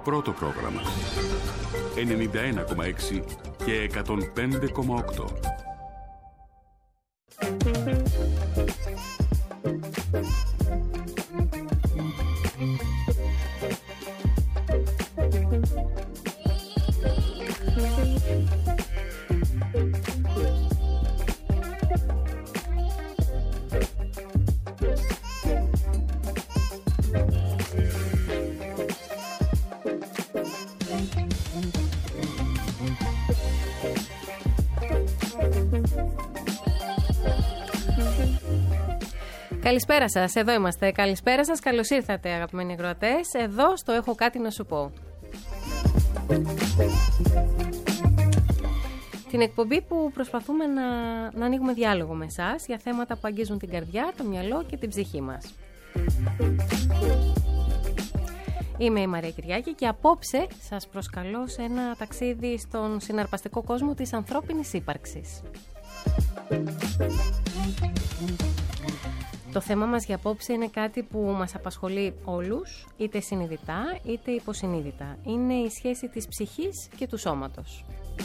πρώτο πρόγραμμα. 91,6 και 105,8. Καλησπέρα σας, εδώ είμαστε. Καλησπέρα σας, καλώς ήρθατε αγαπημένοι ακροατές. Εδώ στο Έχω Κάτι Να Σου Πω. Την εκπομπή που προσπαθούμε να ανοίγουμε διάλογο με εσάς για θέματα που αγγίζουν την καρδιά, το μυαλό και την ψυχή μας. Είμαι η Μαρία Κυριάκη και απόψε σας προσκαλώ σε ένα ταξίδι στον συναρπαστικό κόσμο της ανθρώπινης ύπαρξης. Το θέμα μας για απόψε είναι κάτι που μας απασχολεί όλους, είτε συνειδητά είτε υποσυνείδητα. Είναι η σχέση της ψυχής και του σώματος.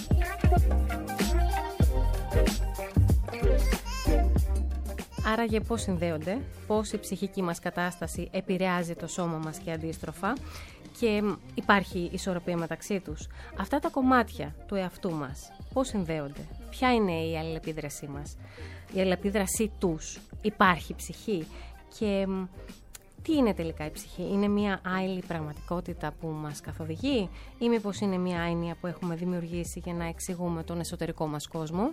Άραγε πώς συνδέονται, πώς η ψυχική μας κατάσταση επηρεάζει το σώμα μας και αντίστροφα και υπάρχει ισορροπία μεταξύ τους. Αυτά τα κομμάτια του εαυτού μας πώς συνδέονται, ποια είναι η αλληλεπίδρασή μας, η αλληλεπίδρασή τους, υπάρχει ψυχή και τι είναι τελικά η ψυχή, είναι μια άειλη πραγματικότητα που μας καθοδηγεί ή μήπως είναι μια άνοια που έχουμε δημιουργήσει για να εξηγούμε τον εσωτερικό μας κόσμο.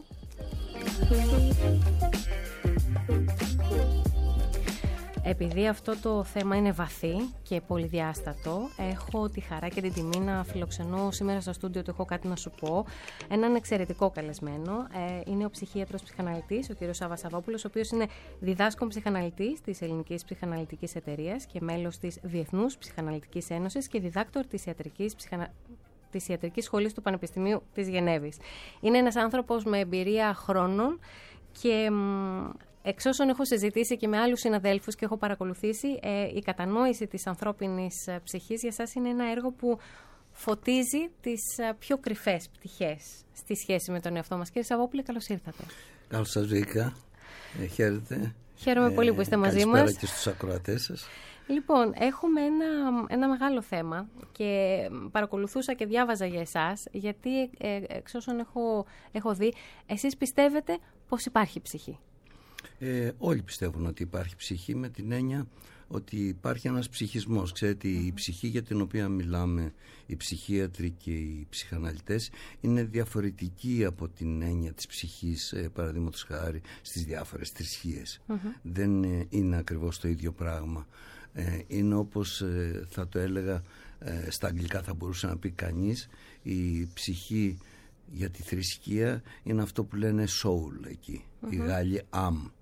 Επειδή αυτό το θέμα είναι βαθύ και πολυδιάστατο, έχω τη χαρά και την τιμή να φιλοξενώ σήμερα στο στούντιο του Έχω Κάτι Να Σου Πω έναν εξαιρετικό καλεσμένο. Είναι ο ψυχίατρος ψυχαναλυτής, ο κ. Σάββας Σαββόπουλος, ο οποίος είναι διδάσκων ψυχαναλυτής της Ελληνικής Ψυχαναλυτικής Εταιρείας και μέλος της Διεθνούς Ψυχαναλυτικής Ένωσης και διδάκτορ της Ιατρικής Σχολής του Πανεπιστημίου της Γενέβης. Είναι ένας άνθρωπος με εμπειρία χρόνων και εξ όσων έχω συζητήσει και με άλλους συναδέλφους και έχω παρακολουθήσει, η κατανόηση της ανθρώπινης ψυχής για σας είναι ένα έργο που φωτίζει τις πιο κρυφές πτυχές στη σχέση με τον εαυτό μας. Κύριε Σαββόπουλε, καλώς ήρθατε. Καλώς σας βρήκα. Χαίρετε. Χαίρομαι πολύ που είστε μαζί μας. Καλησπέρα και στους ακροατές σας. Λοιπόν, έχουμε ένα μεγάλο θέμα και παρακολουθούσα και διάβαζα για εσάς, γιατί εξ όσων έχω δει, εσείς πιστεύετε πως υπάρχει ψυχή. Όλοι πιστεύουν ότι υπάρχει ψυχή, με την έννοια ότι υπάρχει ένας ψυχισμός. Ξέρετε, η ψυχή για την οποία μιλάμε, οι ψυχίατροι και οι ψυχαναλυτές, είναι διαφορετική από την έννοια της ψυχής, παραδείγματος χάρη, στις διάφορες θρησκείες. Δεν είναι ακριβώς το ίδιο πράγμα. Είναι όπως θα το έλεγα, στα αγγλικά θα μπορούσε να πει κανείς, η ψυχή για τη θρησκεία είναι αυτό που λένε soul εκεί, οι Γάλλοι am.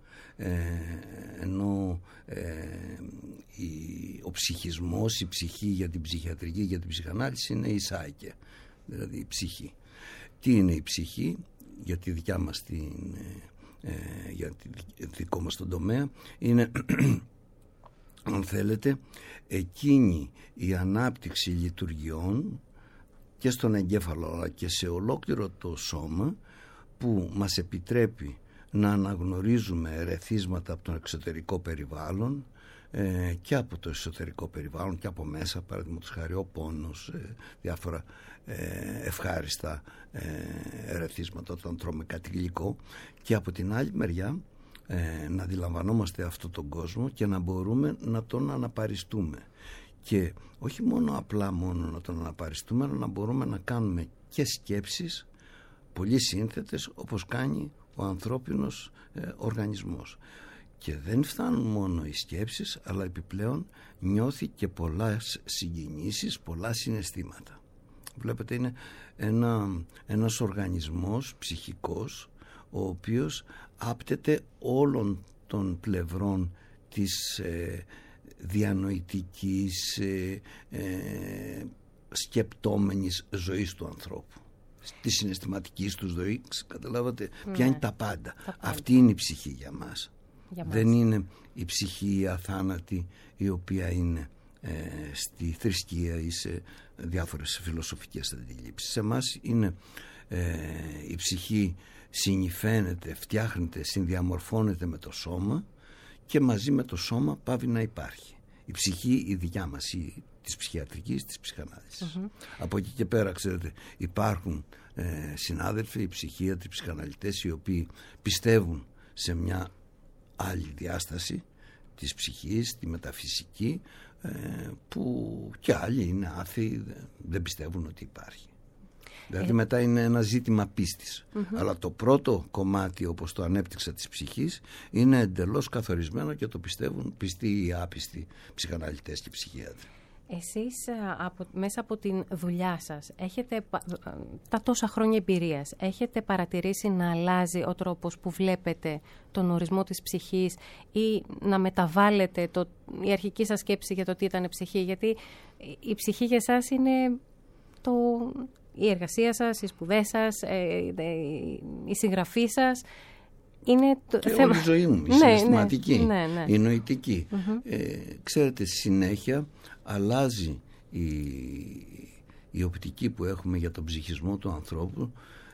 Ενώ ο ψυχισμός, η ψυχή για την ψυχιατρική, για την ψυχανάλυση είναι η psyche, δηλαδή η ψυχή. Τι είναι η ψυχή για τη δικιά μας για τη δικό μας τον τομέα? Είναι αν θέλετε εκείνη η ανάπτυξη λειτουργιών και στον εγκέφαλο αλλά και σε ολόκληρο το σώμα που μας επιτρέπει να αναγνωρίζουμε ερεθίσματα από το εξωτερικό περιβάλλον και από το εσωτερικό περιβάλλον και από μέσα, παραδείγματος χάρη ο πόνος, διάφορα ευχάριστα ερεθίσματα όταν τρώμε κάτι γλυκό, και από την άλλη μεριά να αντιλαμβανόμαστε αυτόν τον κόσμο και να μπορούμε να τον αναπαριστούμε. Και όχι μόνο απλά να τον αναπαριστούμε, αλλά να μπορούμε να κάνουμε και σκέψεις πολύ σύνθετες όπως κάνει ο ανθρώπινος οργανισμός. Και δεν φτάνουν μόνο οι σκέψεις, αλλά επιπλέον νιώθει και πολλές συγκινήσεις, πολλά συναισθήματα. Βλέπετε, είναι ένας οργανισμός ψυχικός, ο οποίος άπτεται όλων των πλευρών της διανοητικής, σκεπτόμενης ζωής του ανθρώπου, της συναισθηματικής του ζωής. Καταλάβατε, ποια είναι τα πάντα. Αυτή είναι η ψυχή για μας. Δεν είναι η ψυχή η αθάνατη, η οποία είναι στη θρησκεία ή σε διάφορες φιλοσοφικές αντιλήψεις. Σε εμάς είναι η ψυχή συνυφαίνεται, φτιάχνεται, συνδιαμορφώνεται με το σώμα και μαζί με το σώμα πάβει να υπάρχει. Η ψυχή η δικιά μας, της ψυχιατρικής, της ψυχανάλυσης. Από εκεί και πέρα, ξέρετε, υπάρχουν συνάδελφοι, οι ψυχίατροι, οι ψυχαναλυτές, οι οποίοι πιστεύουν σε μια άλλη διάσταση της ψυχής, τη μεταφυσική, που και άλλοι είναι άθεοι, δεν πιστεύουν ότι υπάρχει. Δηλαδή μετά είναι ένα ζήτημα πίστης. Αλλά το πρώτο κομμάτι, όπως το ανέπτυξα, της ψυχής, είναι εντελώς καθορισμένο και το πιστεύουν πιστοί ή άπιστοι ψυχαναλυτές και ψυχίατροι. Εσείς μέσα από την δουλειά σας, έχετε τα τόσα χρόνια εμπειρίας, έχετε παρατηρήσει να αλλάζει ο τρόπος που βλέπετε τον ορισμό της ψυχής ή να μεταβάλλετε η αρχική σας σκέψη για το τι ήταν ψυχή? Γιατί η ψυχή για εσάς είναι η εργασία σας, οι σπουδές σας, η συγγραφή σας. Είναι και όλη η ζωή μου, η συναισθηματική, η νοητική. Ξέρετε, συνέχεια αλλάζει η οπτική που έχουμε για τον ψυχισμό του ανθρώπου,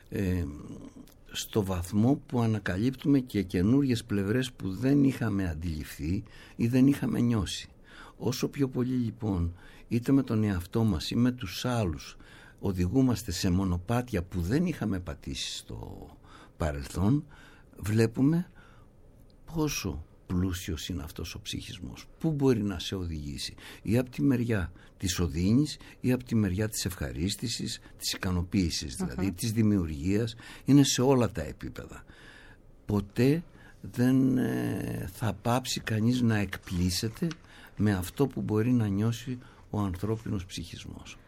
στο βαθμό που ανακαλύπτουμε και καινούριες πλευρές που δεν είχαμε αντιληφθεί ή δεν είχαμε νιώσει. Όσο πιο πολύ λοιπόν είτε με τον εαυτό μας ή με τους άλλους οδηγούμαστε σε μονοπάτια που δεν είχαμε πατήσει στο παρελθόν, βλέπουμε πόσο πλούσιος είναι αυτός ο ψυχισμός, πού μπορεί να σε οδηγήσει, ή από τη μεριά της οδύνης ή από τη μεριά της ευχαρίστησης, της ικανοποίησης, δηλαδή της δημιουργίας. Είναι σε όλα τα επίπεδα. Ποτέ δεν θα πάψει κανείς να εκπλήσεται με αυτό που μπορεί να νιώσει ο ανθρώπινος ψυχισμός.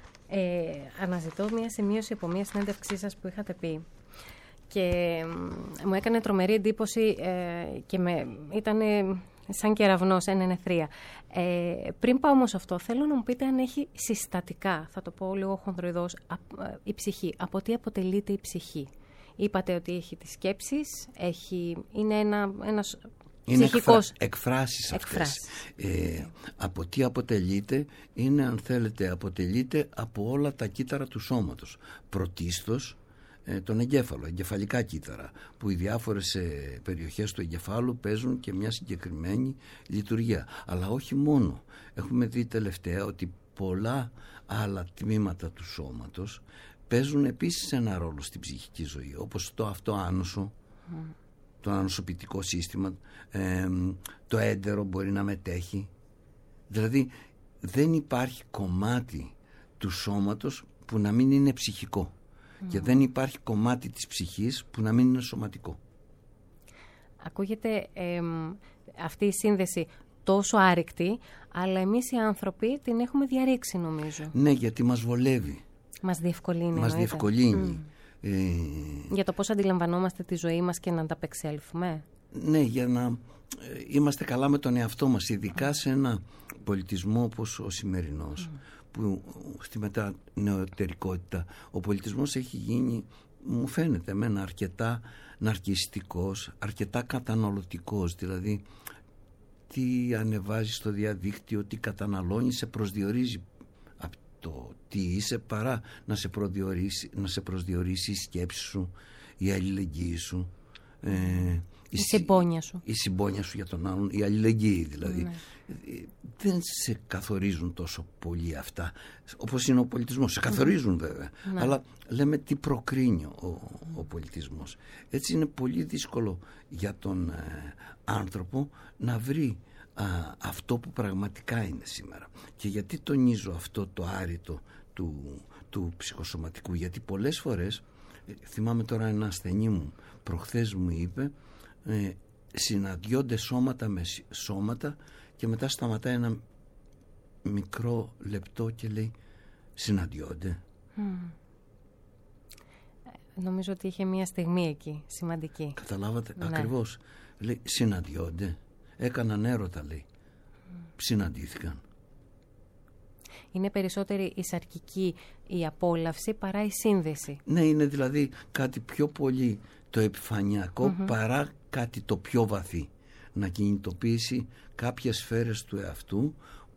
Αναζητώ μία σημείωση από μία συνέντευξή σας που είχατε πει και μου έκανε τρομερή εντύπωση και ήταν σαν κεραυνός, ένα νεθρία. Πριν πάω όμως αυτό, θέλω να μου πείτε αν έχει συστατικά, θα το πω λίγο χονδροειδώς, η ψυχή. Από τι αποτελείται η ψυχή? Είπατε ότι έχει τις σκέψεις, είναι ένας ψυχικός... εκφράσεις αυτές. Από τι αποτελείται? Είναι, αν θέλετε, αποτελείται από όλα τα κύτταρα του σώματος. Πρωτίστως τον εγκέφαλο, εγκεφαλικά κύτταρα, που οι διάφορες περιοχές του εγκεφάλου παίζουν και μια συγκεκριμένη λειτουργία. Αλλά όχι μόνο. Έχουμε δει τελευταία ότι πολλά άλλα τμήματα του σώματος παίζουν επίσης ένα ρόλο στην ψυχική ζωή, όπως το αυτοάνωσο, το ανοσοποιητικό σύστημα, το έντερο μπορεί να μετέχει. Δηλαδή δεν υπάρχει κομμάτι του σώματος που να μην είναι ψυχικό και δεν υπάρχει κομμάτι της ψυχής που να μην είναι σωματικό. Ακούγεται αυτή η σύνδεση τόσο άρρηκτη, αλλά εμείς οι άνθρωποι την έχουμε διαρρήξει, νομίζω. Ναι, γιατί μας βολεύει. Μας διευκολύνει. Μας διευκολύνει. Για το πώς αντιλαμβανόμαστε τη ζωή μας και να ανταπεξέλθουμε. Ναι, για να είμαστε καλά με τον εαυτό μας, ειδικά σε ένα πολιτισμό όπως ο σημερινός, που στη μετανεωτερικότητα ο πολιτισμός έχει γίνει, μου φαίνεται εμένα, αρκετά ναρκιστικός, αρκετά καταναλωτικός. Δηλαδή τι ανεβάζει στο διαδίκτυο, τι καταναλώνει, σε προσδιορίζει από το τι είσαι, παρά να σε προσδιορίσει η σκέψη σου, η αλληλεγγύη σου, η συμπόνια σου. Η συμπόνια σου για τον άλλον, η αλληλεγγύη δηλαδή. Ναι. Δεν σε καθορίζουν τόσο πολύ αυτά, όπως είναι ο πολιτισμός. Σε καθορίζουν βέβαια, αλλά λέμε τι προκρίνει ο πολιτισμός. Έτσι είναι πολύ δύσκολο για τον άνθρωπο να βρει αυτό που πραγματικά είναι σήμερα. Και γιατί τονίζω αυτό το άρρητο του ψυχοσωματικού? Γιατί πολλές φορές, θυμάμαι τώρα ένα ασθενή μου προχθές μου είπε, συναντιόνται σώματα με σώματα και μετά σταματάει ένα μικρό λεπτό και λέει συναντιόνται. Νομίζω ότι είχε μια στιγμή εκεί σημαντική. Καταλάβατε? Ακριβώς. Λέει συναντιόνται, έκαναν έρωτα, λέει. Συναντήθηκαν. Είναι περισσότερη η σαρκική η απόλαυση παρά η σύνδεση. Ναι, είναι δηλαδή κάτι πιο πολύ το επιφανειακό παρά κάτι το πιο βαθύ. Να κινητοποιήσει κάποιες σφαίρες του εαυτού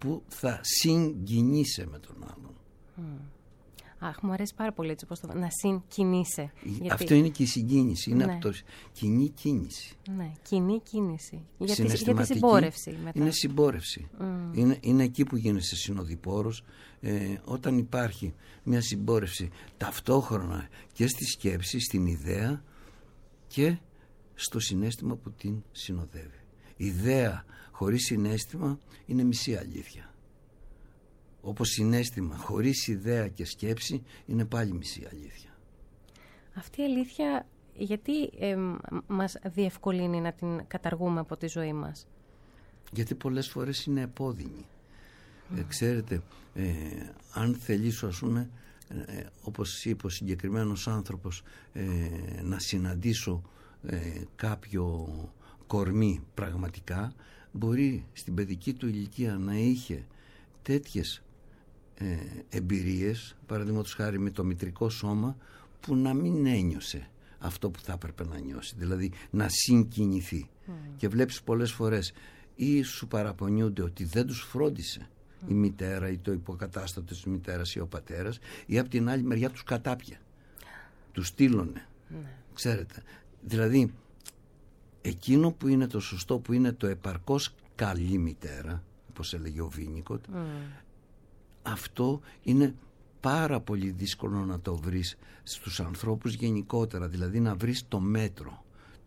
που θα συγκινείσαι με τον άλλον. Αχ, μου αρέσει πάρα πολύ έτσι, να συγκινείσαι. Αυτό είναι και η συγκίνηση. Είναι από το κοινή κίνηση. Ναι, κοινή κίνηση. Για τη συμπόρευση. Μετά. Είναι συμπόρευση. Είναι εκεί που γίνεσαι συνοδοιπόρος, όταν υπάρχει μια συμπόρευση ταυτόχρονα και στη σκέψη, στην ιδέα και στο συναίσθημα που την συνοδεύει. Ιδέα χωρίς συναίσθημα είναι μισή αλήθεια. Όπως συναίσθημα χωρίς ιδέα και σκέψη είναι πάλι μισή αλήθεια. Αυτή η αλήθεια γιατί μας διευκολύνει να την καταργούμε από τη ζωή μας? Γιατί πολλές φορές είναι επώδυνη. Ξέρετε, αν θελήσω, ας πούμε, όπως είπε ο συγκεκριμένος άνθρωπος, να συναντήσω κάποιο κορμί πραγματικά, μπορεί στην παιδική του ηλικία να είχε τέτοιες εμπειρίες, παραδείγματος χάρη με το μητρικό σώμα, που να μην ένιωσε αυτό που θα έπρεπε να νιώσει, δηλαδή να συγκινηθεί. Και βλέπεις πολλές φορές ή σου παραπονιούνται ότι δεν τους φρόντισε η μητέρα ή το υποκατάστατο της μητέρας ή ο πατέρας, ή από την άλλη μεριά τους κατάπια, τους στείλωνε. Ξέρετε, δηλαδή εκείνο που είναι το σωστό, που είναι το επαρκώς καλή μητέρα, όπως έλεγε ο Βίνικοτ, αυτό είναι πάρα πολύ δύσκολο να το βρεις στους ανθρώπους γενικότερα, δηλαδή να βρεις το μέτρο,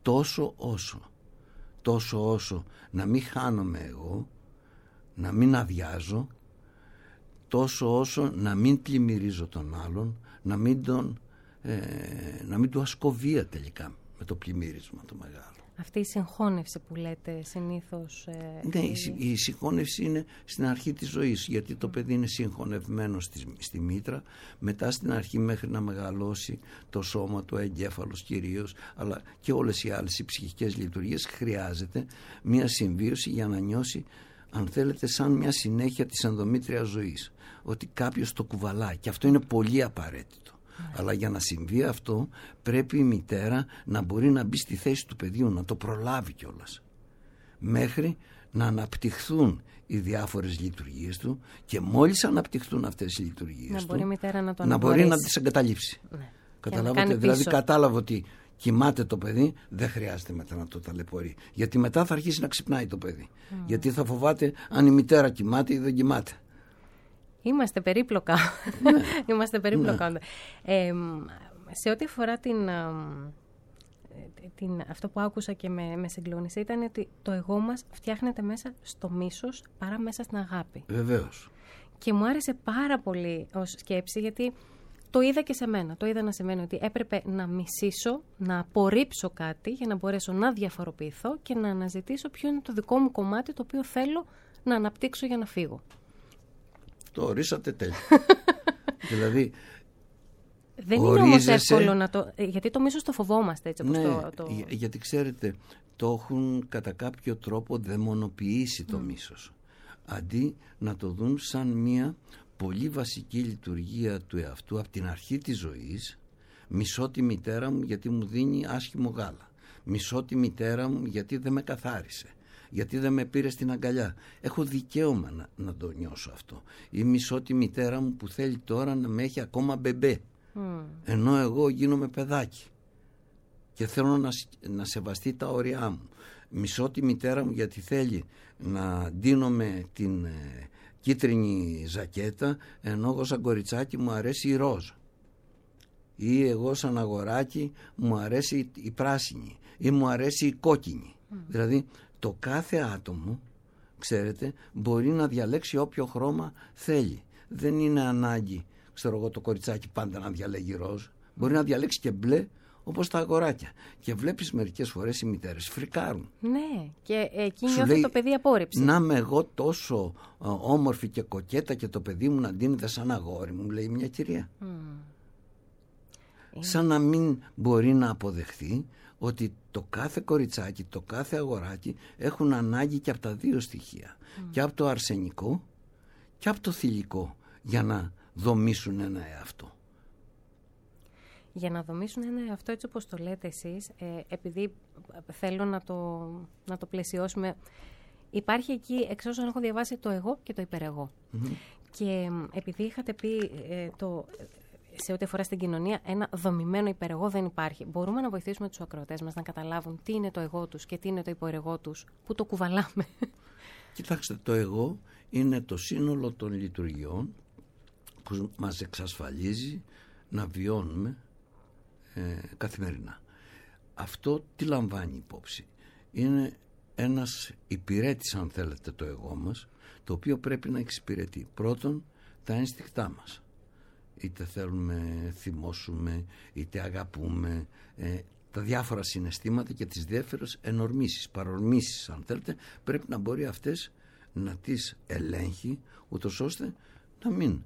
τόσο όσο να μην χάνομαι εγώ, να μην αδειάζω, τόσο όσο να μην πλημμυρίζω τον άλλον, να μην του ασκώ βία τελικά με το πλημμύρισμα το μεγάλο. Αυτή η συγχώνευση που λέτε συνήθως... Ναι, η συγχώνευση είναι στην αρχή της ζωής, γιατί το παιδί είναι συγχωνευμένο στη μήτρα, μετά στην αρχή μέχρι να μεγαλώσει το σώμα, το εγκέφαλος κυρίως, αλλά και όλες οι άλλες οι ψυχικές λειτουργίες, χρειάζεται μια συμβίωση για να νιώσει, αν θέλετε, σαν μια συνέχεια της ενδομήτριας ζωής, ότι κάποιος το κουβαλάει, και αυτό είναι πολύ απαραίτητο. Αλλά για να συμβεί αυτό πρέπει η μητέρα να μπορεί να μπει στη θέση του παιδιού, να το προλάβει κιόλας, μέχρι να αναπτυχθούν οι διάφορες λειτουργίες του, και μόλις αναπτυχθούν αυτές οι λειτουργίες του, να μπορεί να τις εγκαταλείψει. Καταλάβατε, δηλαδή κατάλαβε ότι κοιμάται το παιδί, δεν χρειάζεται μετά να το ταλαιπωρεί, γιατί μετά θα αρχίσει να ξυπνάει το παιδί, γιατί θα φοβάται αν η μητέρα κοιμάται ή δεν κοιμάται. Είμαστε περίπλοκα. Είμαστε περίπλοκα. Ναι. Σε ό,τι αφορά αυτό που άκουσα και με συγκλώνησε, ήταν ότι το εγώ μας φτιάχνεται μέσα στο μίσος παρά μέσα στην αγάπη. Βεβαίως. Και μου άρεσε πάρα πολύ ως σκέψη, γιατί το είδα και σε μένα. Το είδα να σημαίνει ότι έπρεπε να μισήσω, να απορρίψω κάτι για να μπορέσω να διαφοροποιηθώ και να αναζητήσω ποιο είναι το δικό μου κομμάτι, το οποίο θέλω να αναπτύξω για να φύγω. Το ορίσατε τέλεια. Δηλαδή, δεν είναι όμως εύκολο να το... Γιατί το μίσος το φοβόμαστε έτσι όπως γιατί ξέρετε, το έχουν κατά κάποιο τρόπο δαιμονοποιήσει το μίσος, αντί να το δουν σαν μια πολύ βασική λειτουργία του εαυτού από την αρχή της ζωής. Μισώ τη μητέρα μου γιατί μου δίνει άσχημο γάλα, μισώ τη μητέρα μου γιατί δεν με καθάρισε, γιατί δεν με πήρε στην αγκαλιά. Έχω δικαίωμα να το νιώσω αυτό. Ή μισώ τη μητέρα μου που θέλει τώρα να με έχει ακόμα μπεμπέ, ενώ εγώ γίνομαι παιδάκι και θέλω να σεβαστεί τα όρια μου. Μισώ τη μητέρα μου γιατί θέλει να ντύνομαι την κίτρινη ζακέτα, ενώ εγώ σαν κοριτσάκι μου αρέσει η ροζ, ή εγώ σαν αγοράκι μου αρέσει η πράσινη, ή μου αρέσει η κόκκινη. Δηλαδή το κάθε άτομο, ξέρετε, μπορεί να διαλέξει όποιο χρώμα θέλει. Δεν είναι ανάγκη, ξέρω εγώ, το κοριτσάκι πάντα να διαλέγει ροζ. Μπορεί να διαλέξει και μπλε, όπως τα αγοράκια. Και βλέπεις μερικές φορές οι μητέρες φρικάρουν. Ναι, και εκεί νιώθει το παιδί απόρριψη. Να είμαι εγώ τόσο όμορφη και κοκέτα και το παιδί μου να ντύνεται σαν αγόρι μου, λέει μια κυρία. Σαν να μην μπορεί να αποδεχθεί ότι το κάθε κοριτσάκι, το κάθε αγοράκι έχουν ανάγκη και από τα δύο στοιχεία. Και από το αρσενικό και από το θηλυκό, για να δομήσουν ένα εαυτό. Για να δομήσουν ένα εαυτό έτσι όπως το λέτε εσείς, επειδή θέλω να το πλαισιώσουμε, Υπάρχει εκεί, εξ όσων έχω διαβάσει, το εγώ και το υπερεγώ. Και επειδή είχατε πει σε ό,τι αφορά στην κοινωνία, ένα δομημένο υπερεγώ δεν υπάρχει. Μπορούμε να βοηθήσουμε τους ακροατές μας να καταλάβουν τι είναι το εγώ τους και τι είναι το υπερεγώ τους, που το κουβαλάμε? Κοιτάξτε, το εγώ είναι το σύνολο των λειτουργιών που μας εξασφαλίζει να βιώνουμε καθημερινά. Αυτό τι λαμβάνει υπόψη? Είναι ένας υπηρέτης, αν θέλετε, το εγώ μας, το οποίο πρέπει να εξυπηρετεί πρώτον τα ένστικτά μας. Είτε θέλουμε, θυμώσουμε, είτε αγαπούμε, τα διάφορα συναισθήματα και τις διάφορες ενορμήσεις, παρορμήσεις, αν θέλετε, πρέπει να μπορεί αυτές να τις ελέγχει, ούτως ώστε να μην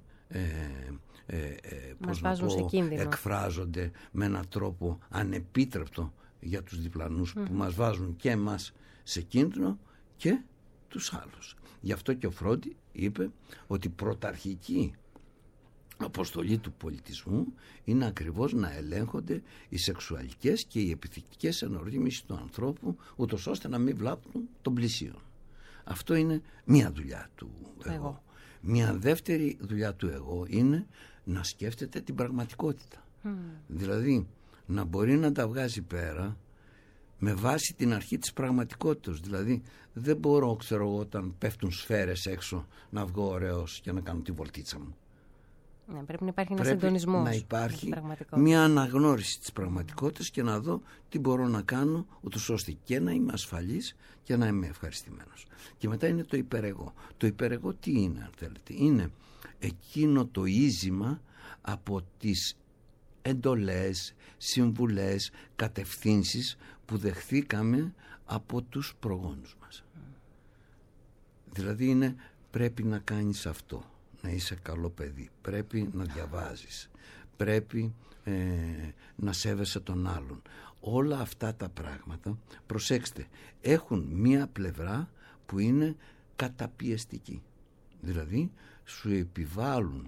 εκφράζονται με έναν τρόπο ανεπίτρεπτο για τους διπλανούς, που μας βάζουν και εμάς σε κίνδυνο και τους άλλους. Γι' αυτό και ο Φρόντι είπε ότι πρωταρχική αποστολή του πολιτισμού είναι ακριβώς να ελέγχονται οι σεξουαλικές και οι επιθετικές ενορμήσεις του ανθρώπου, ούτως ώστε να μην βλάπτουν τον πλησίον. Αυτό είναι μία δουλειά του εγώ. Μία δεύτερη δουλειά του εγώ είναι να σκέφτεται την πραγματικότητα. Δηλαδή να μπορεί να τα βγάζει πέρα με βάση την αρχή της πραγματικότητας. Δηλαδή δεν μπορώ, ξέρω εγώ, όταν πέφτουν σφαίρες έξω, να βγω ωραίος και να κάνω τη βολτίτσα μου. Ναι, πρέπει να υπάρχει ένας συντονισμός. Να υπάρχει μια αναγνώριση της πραγματικότητας και να δω τι μπορώ να κάνω, ούτως ώστε και να είμαι ασφαλής και να είμαι ευχαριστημένος. Και μετά είναι το υπερεγώ. Το υπερεγώ τι είναι, αν θέλετε? Είναι εκείνο το ίζημα από τις εντολές, συμβουλές, κατευθύνσεις που δεχθήκαμε από τους προγόνους μας. Δηλαδή είναι, πρέπει να κάνεις αυτό, να είσαι καλό παιδί, πρέπει να διαβάζεις, πρέπει να σέβεσαι τον άλλον. Όλα αυτά τα πράγματα, προσέξτε, έχουν μία πλευρά που είναι καταπιεστική. Δηλαδή σου επιβάλλουν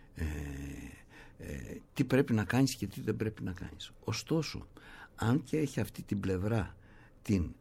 τι πρέπει να κάνεις και τι δεν πρέπει να κάνεις. Ωστόσο, αν και έχει αυτή την πλευρά την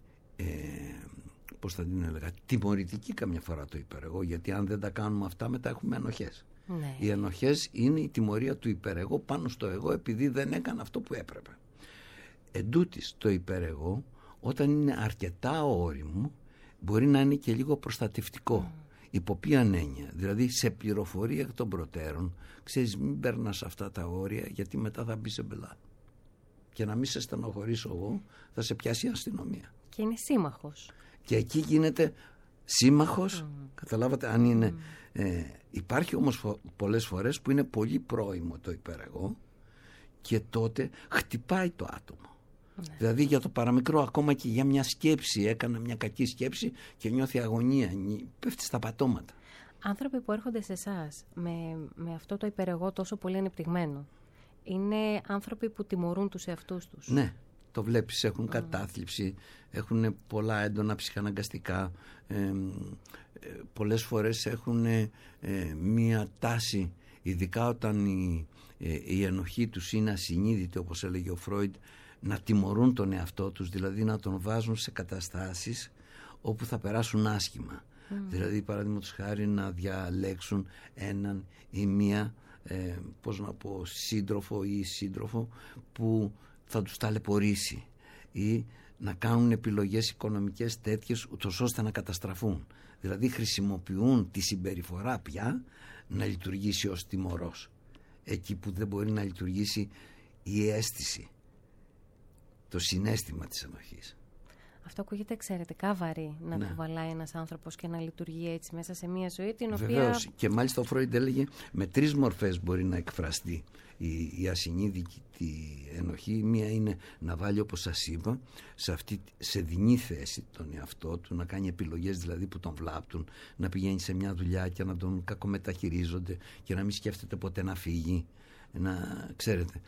πώς θα την έλεγα, τιμωρητική καμιά φορά το υπερεγώ, γιατί αν δεν τα κάνουμε αυτά μετά έχουμε ενοχές. Ναι. Οι ενοχές είναι η τιμωρία του υπερεγώ πάνω στο εγώ, επειδή δεν έκανε αυτό που έπρεπε. Εντούτοις το υπερεγώ, όταν είναι αρκετά όριμο, μπορεί να είναι και λίγο προστατευτικό. Υπό ποια έννοια? Δηλαδή σε πληροφορία εκ των προτέρων, ξέρεις, μην περνάς αυτά τα όρια, γιατί μετά θα μπει σε μπελά. Και να μην σε στενοχωρήσω εγώ, θα σε πιάσει η αστυνομία. Και είναι σύμμαχος. Και εκεί γίνεται σύμμαχος, καταλάβατε, αν είναι. Υπάρχει όμως πολλές φορές που είναι πολύ πρόημο το υπερεγώ και τότε χτυπάει το άτομο. Ναι. Δηλαδή για το παραμικρό, ακόμα και για μια σκέψη, έκανα μια κακή σκέψη και νιώθει αγωνία, πέφτει στα πατώματα. Άνθρωποι που έρχονται σε εσάς με αυτό το υπερεγώ τόσο πολύ ανεπτυγμένο, είναι άνθρωποι που τιμωρούν τους εαυτούς τους. Ναι, το βλέπεις, έχουν κατάθλιψη, έχουν πολλά έντονα ψυχαναγκαστικά, πολλές φορές έχουν μία τάση, ειδικά όταν η ενοχή τους είναι ασυνείδητη, όπως έλεγε ο Φρόιντ, να τιμωρούν τον εαυτό τους, δηλαδή να τον βάζουν σε καταστάσεις όπου θα περάσουν άσχημα. Δηλαδή, παραδείγματος χάρη, να διαλέξουν έναν ή μία σύντροφο ή σύντροφο που θα τους ταλαιπωρήσει, ή να κάνουν επιλογές οικονομικές τέτοιες ούτως ώστε να καταστραφούν. Δηλαδή χρησιμοποιούν τη συμπεριφορά πια να λειτουργήσει ως τιμωρός, εκεί που δεν μπορεί να λειτουργήσει η αίσθηση, το συναίσθημα της ενοχής. Αυτό ακούγεται εξαιρετικά βαρύ, να κουβαλάει ένας άνθρωπος και να λειτουργεί έτσι μέσα σε μια ζωή την οποία... Βεβαίως, και μάλιστα ο Φρόιντ έλεγε με 3 μορφές μπορεί να εκφραστεί η ασυνείδητη ενοχή. Μία είναι να βάλει, όπως σας είπα, σε δεινή θέση τον εαυτό του, να κάνει επιλογές δηλαδή που τον βλάπτουν, να πηγαίνει σε μια δουλειά και να τον κακομεταχειρίζονται και να μην σκέφτεται ποτέ να φύγει. Ξέρετε,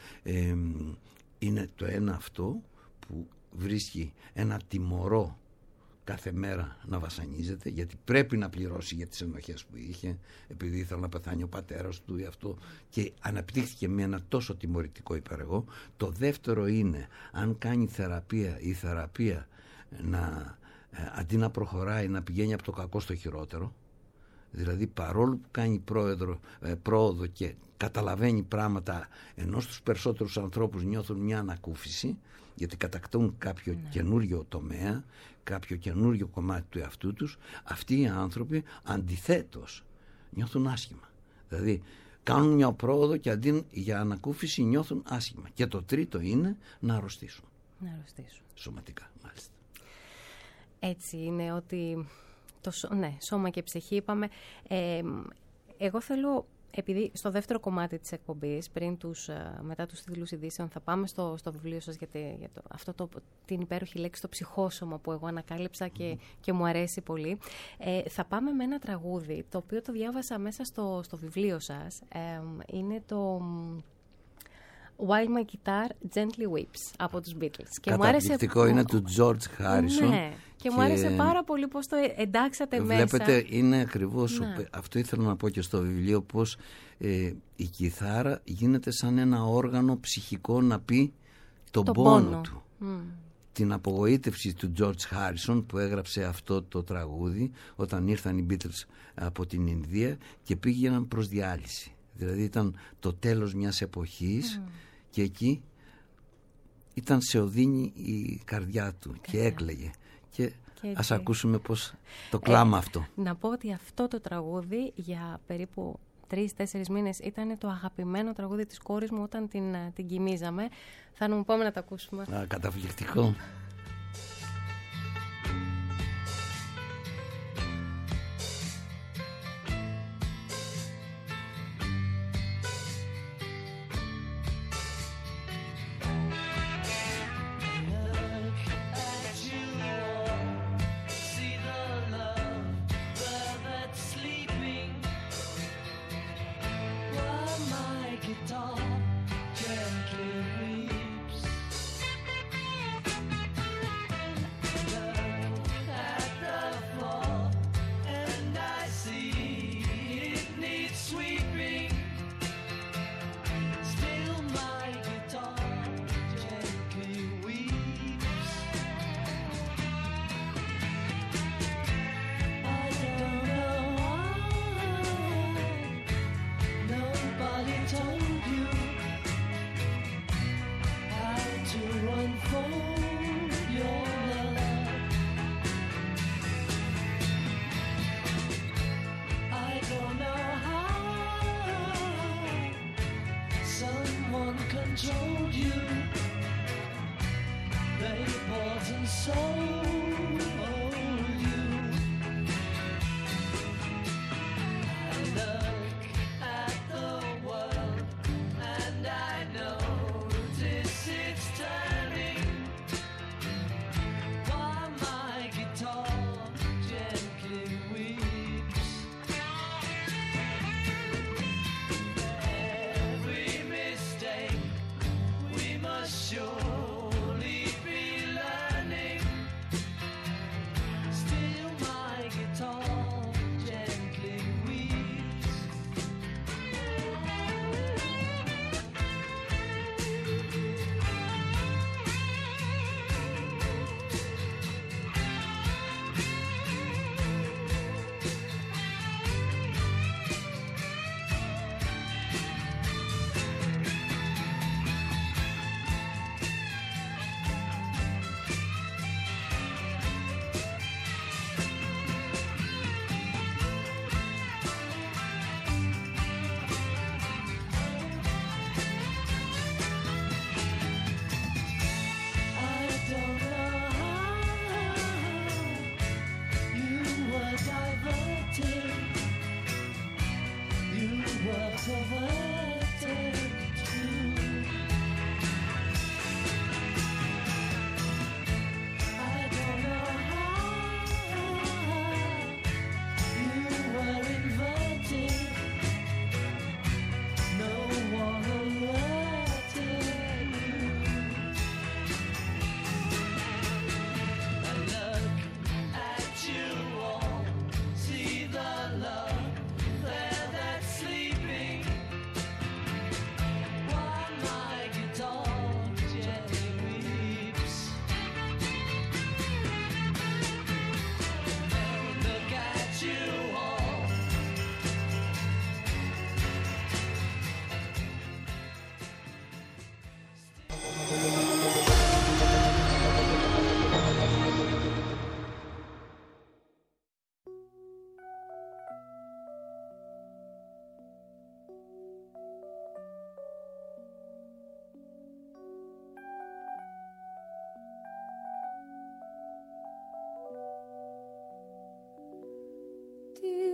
είναι το ένα αυτό που βρίσκει ένα τιμωρό κάθε μέρα να βασανίζεται, γιατί πρέπει να πληρώσει για τις ενοχές που είχε, επειδή ήθελε να πεθάνει ο πατέρας του ή αυτό, και αναπτύχθηκε με ένα τόσο τιμωρητικό υπερεγώ. Το δεύτερο είναι, αν κάνει θεραπεία, η θεραπεία να αντί να προχωράει, να πηγαίνει από το κακό στο χειρότερο. Δηλαδή παρόλο που κάνει πρόοδο και καταλαβαίνει πράγματα, ενώ στους περισσότερους ανθρώπους νιώθουν μια ανακούφιση, γιατί κατακτούν κάποιο καινούριο τομέα, κάποιο καινούριο κομμάτι του εαυτού τους, αυτοί οι άνθρωποι αντιθέτως νιώθουν άσχημα. Δηλαδή κάνουν μια πρόοδο και αντί για ανακούφιση νιώθουν άσχημα. Και το τρίτο είναι να αρρωστήσουν. Να αρρωστήσουν. Σωματικά, μάλιστα. Έτσι είναι ότι σώμα και ψυχή είπαμε. Εγώ θέλω, επειδή στο δεύτερο κομμάτι της εκπομπής, μετά τους τίτλους ειδήσεων, θα πάμε στο βιβλίο σας για την υπέροχη λέξη, το ψυχόσωμα, που εγώ ανακάλυψα και μου αρέσει πολύ. Θα πάμε με ένα τραγούδι, το οποίο το διάβασα μέσα στο βιβλίο σας. Είναι το While My Guitar Gently Weeps από τους Beatles. Καταπληκτικό, είναι του George Harrison. Ναι, και μου άρεσε πάρα πολύ πώς το εντάξατε μέσα. Βλέπετε, είναι ακριβώς αυτό ήθελα να πω και στο βιβλίο, πως η κιθάρα γίνεται σαν ένα όργανο ψυχικό να πει τον πόνο του. Την απογοήτευση του George Harrison που έγραψε αυτό το τραγούδι όταν ήρθαν οι Beatles από την Ινδία και πήγαιναν προς διάλυση. Δηλαδή ήταν το τέλος μιας εποχής και εκεί ήταν σε οδύνη η καρδιά του και έκλαιγε. Και ας ακούσουμε πως το κλάμα αυτό. Να πω ότι αυτό το τραγούδι για περίπου 3-4 μήνες ήταν το αγαπημένο τραγούδι της κόρης μου όταν την κοιμίζαμε. Θα μου πάμε να το ακούσουμε. Καταπληκτικό. Gently weeps.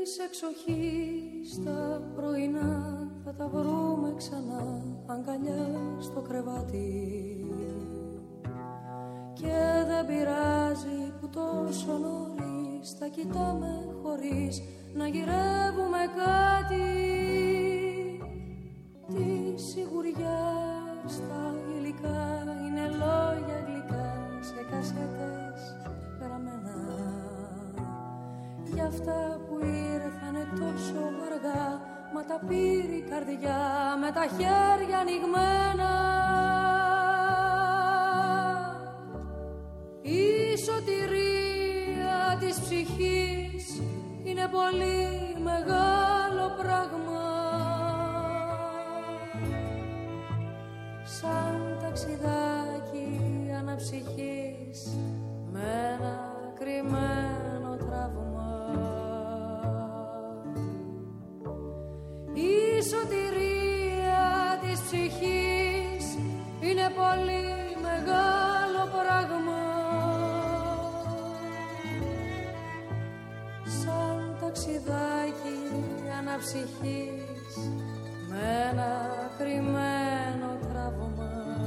της εξοχής τα πρωινά θα τα βρούμε ξανά αγκαλιά στο κρεβάτι. Και δεν πειράζει που τόσο νωρίς θα κοιτάμε χωρίς να γυρεύουμε κάτι. Τη σιγουριά στα υλικά είναι λόγια γλυκά σε κασέτες γραμμένα. Για αυτά που ήρθανε τόσο αργά, μα τα πήρε η καρδιά με τα χέρια ανοιγμένα. Η σωτηρία της ψυχής είναι πολύ μεγάλο πράγμα. Σαν ταξιδάκι αναψυχής με ένα κρυμμένο τραύμα. Η σωτηρία της ψυχής είναι πολύ μεγάλο πράγμα. Σαν ταξιδάκι αναψυχής με ένα κρυμμένο τραύμα.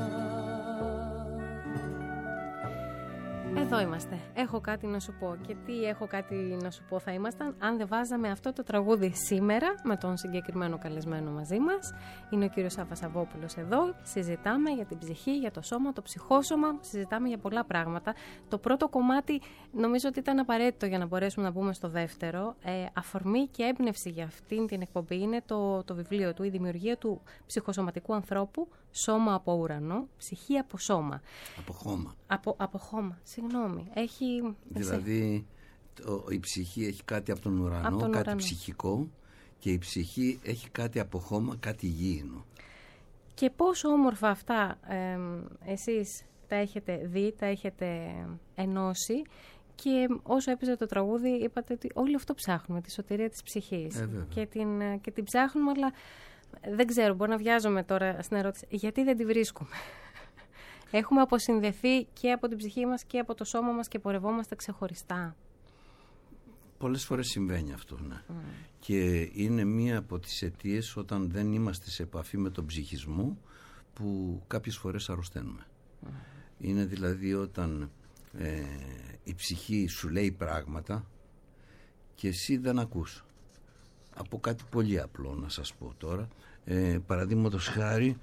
Εδώ είμαστε. Έχω κάτι να σου πω. Και τι έχω κάτι να σου πω θα ήμασταν αν δεν βάζαμε αυτό το τραγούδι σήμερα με τον συγκεκριμένο καλεσμένο μαζί μας. Είναι ο κύριος Σάββας Σαββόπουλος εδώ. Συζητάμε για την ψυχή, για το σώμα, το ψυχόσωμα. Συζητάμε για πολλά πράγματα. Το πρώτο κομμάτι νομίζω ότι ήταν απαραίτητο για να μπορέσουμε να μπούμε στο δεύτερο. Αφορμή και έμπνευση για αυτήν την εκπομπή είναι το βιβλίο του, η δημιουργία του ψυχοσωματικού ανθρώπου. Σώμα από ουρανό, ψυχή από σώμα. Από χώμα. Από χώμα, συγγνώμη. Έχει... Δηλαδή η ψυχή έχει κάτι από τον ουρανό, κάτι ψυχικό, και η ψυχή έχει κάτι από χώμα, κάτι γήινο. Και πόσο όμορφα αυτά εσείς τα έχετε δει, τα έχετε ενώσει, και όσο έπαιζε το τραγούδι είπατε ότι όλοι αυτό ψάχνουμε, τη σωτηρία της ψυχής. Και την ψάχνουμε, αλλά δεν ξέρω, μπορεί να βιάζομαι τώρα στην ερώτηση, γιατί δεν τη βρίσκουμε. Έχουμε αποσυνδεθεί και από την ψυχή μας και από το σώμα μας και πορευόμαστε ξεχωριστά. Πολλές φορές συμβαίνει αυτό, ναι. Και είναι μία από τις αιτίες όταν δεν είμαστε σε επαφή με τον ψυχισμό που κάποιες φορές αρρωσταίνουμε. Είναι δηλαδή όταν η ψυχή σου λέει πράγματα και εσύ δεν ακούς. Από κάτι πολύ απλό να σας πω τώρα, παραδείγματος χάρη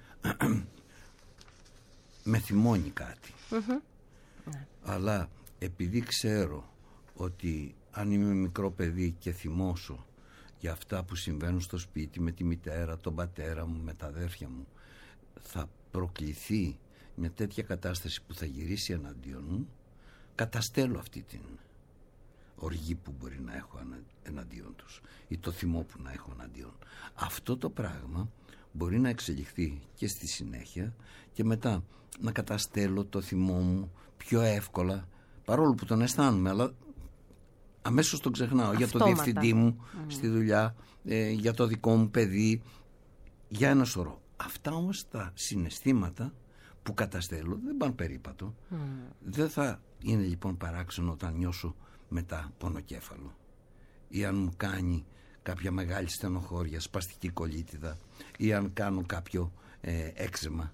με θυμώνει κάτι, αλλά επειδή ξέρω ότι αν είμαι μικρό παιδί και θυμώσω για αυτά που συμβαίνουν στο σπίτι με τη μητέρα, τον πατέρα μου, με τα αδέρφια μου, θα προκληθεί μια τέτοια κατάσταση που θα γυρίσει εναντίον μου, καταστέλω αυτή την οργή που μπορεί να έχω εναντίον τους ή το θυμό που να έχω εναντίον. Αυτό το πράγμα μπορεί να εξελιχθεί και στη συνέχεια και μετά να καταστέλω το θυμό μου πιο εύκολα, παρόλο που τον αισθάνομαι, αλλά αμέσως τον ξεχνάω. Για το διευθυντή μου στη δουλειά, για το δικό μου παιδί, για ένα σωρό. Αυτά όμως τα συναισθήματα που καταστέλω δεν πάνε περίπατο. Δεν θα είναι λοιπόν παράξενο όταν νιώσω μετά πονοκέφαλο ή αν μου κάνει κάποια μεγάλη στενοχώρια, σπαστική κολίτιδα, ή αν κάνω κάποιο έξεμα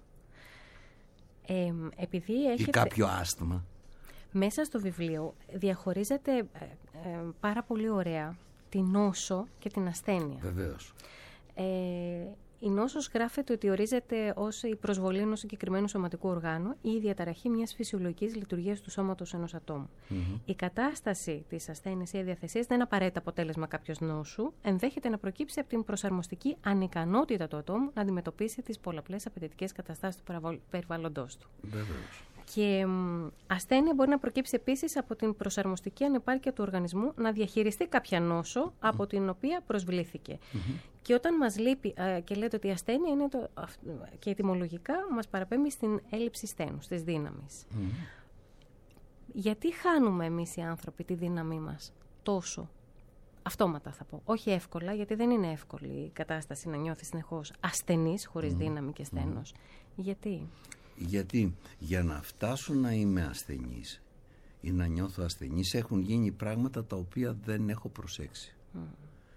ή κάποιο άσθμα. Μέσα στο βιβλίο διαχωρίζεται πάρα πολύ ωραία την νόσο και την ασθένεια. Βεβαίως. Η νόσος γράφεται ότι ορίζεται ως η προσβολή ενός συγκεκριμένου σωματικού οργάνου ή η διαταραχή μιας φυσιολογικής λειτουργίας του σώματος ενός ατόμου. Η κατάσταση της ασθένειας ή αδιαθεσίας δεν είναι απαραίτητα αποτέλεσμα κάποιου νόσου, ενδέχεται να προκύψει από την προσαρμοστική ανικανότητα του ατόμου να αντιμετωπίσει τις πολλαπλές απαιτητικές καταστάσεις του περιβάλλοντός του. Βεβαίως. Και ασθένεια μπορεί να προκύψει επίσης από την προσαρμοστική ανεπάρκεια του οργανισμού να διαχειριστεί κάποια νόσο από την οποία προσβλήθηκε. Και όταν μας λείπει και λέτε ότι η ασθένεια είναι και ετυμολογικά μας παραπέμπει στην έλλειψη στένους, της δύναμης. Γιατί χάνουμε εμείς οι άνθρωποι τη δύναμή μας τόσο αυτόματα, θα πω, όχι εύκολα, γιατί δεν είναι εύκολη η κατάσταση να νιώθει συνεχώς ασθενής χωρίς δύναμη και στένος. Γιατί για να φτάσω να είμαι ασθενής ή να νιώθω ασθενής έχουν γίνει πράγματα τα οποία δεν έχω προσέξει.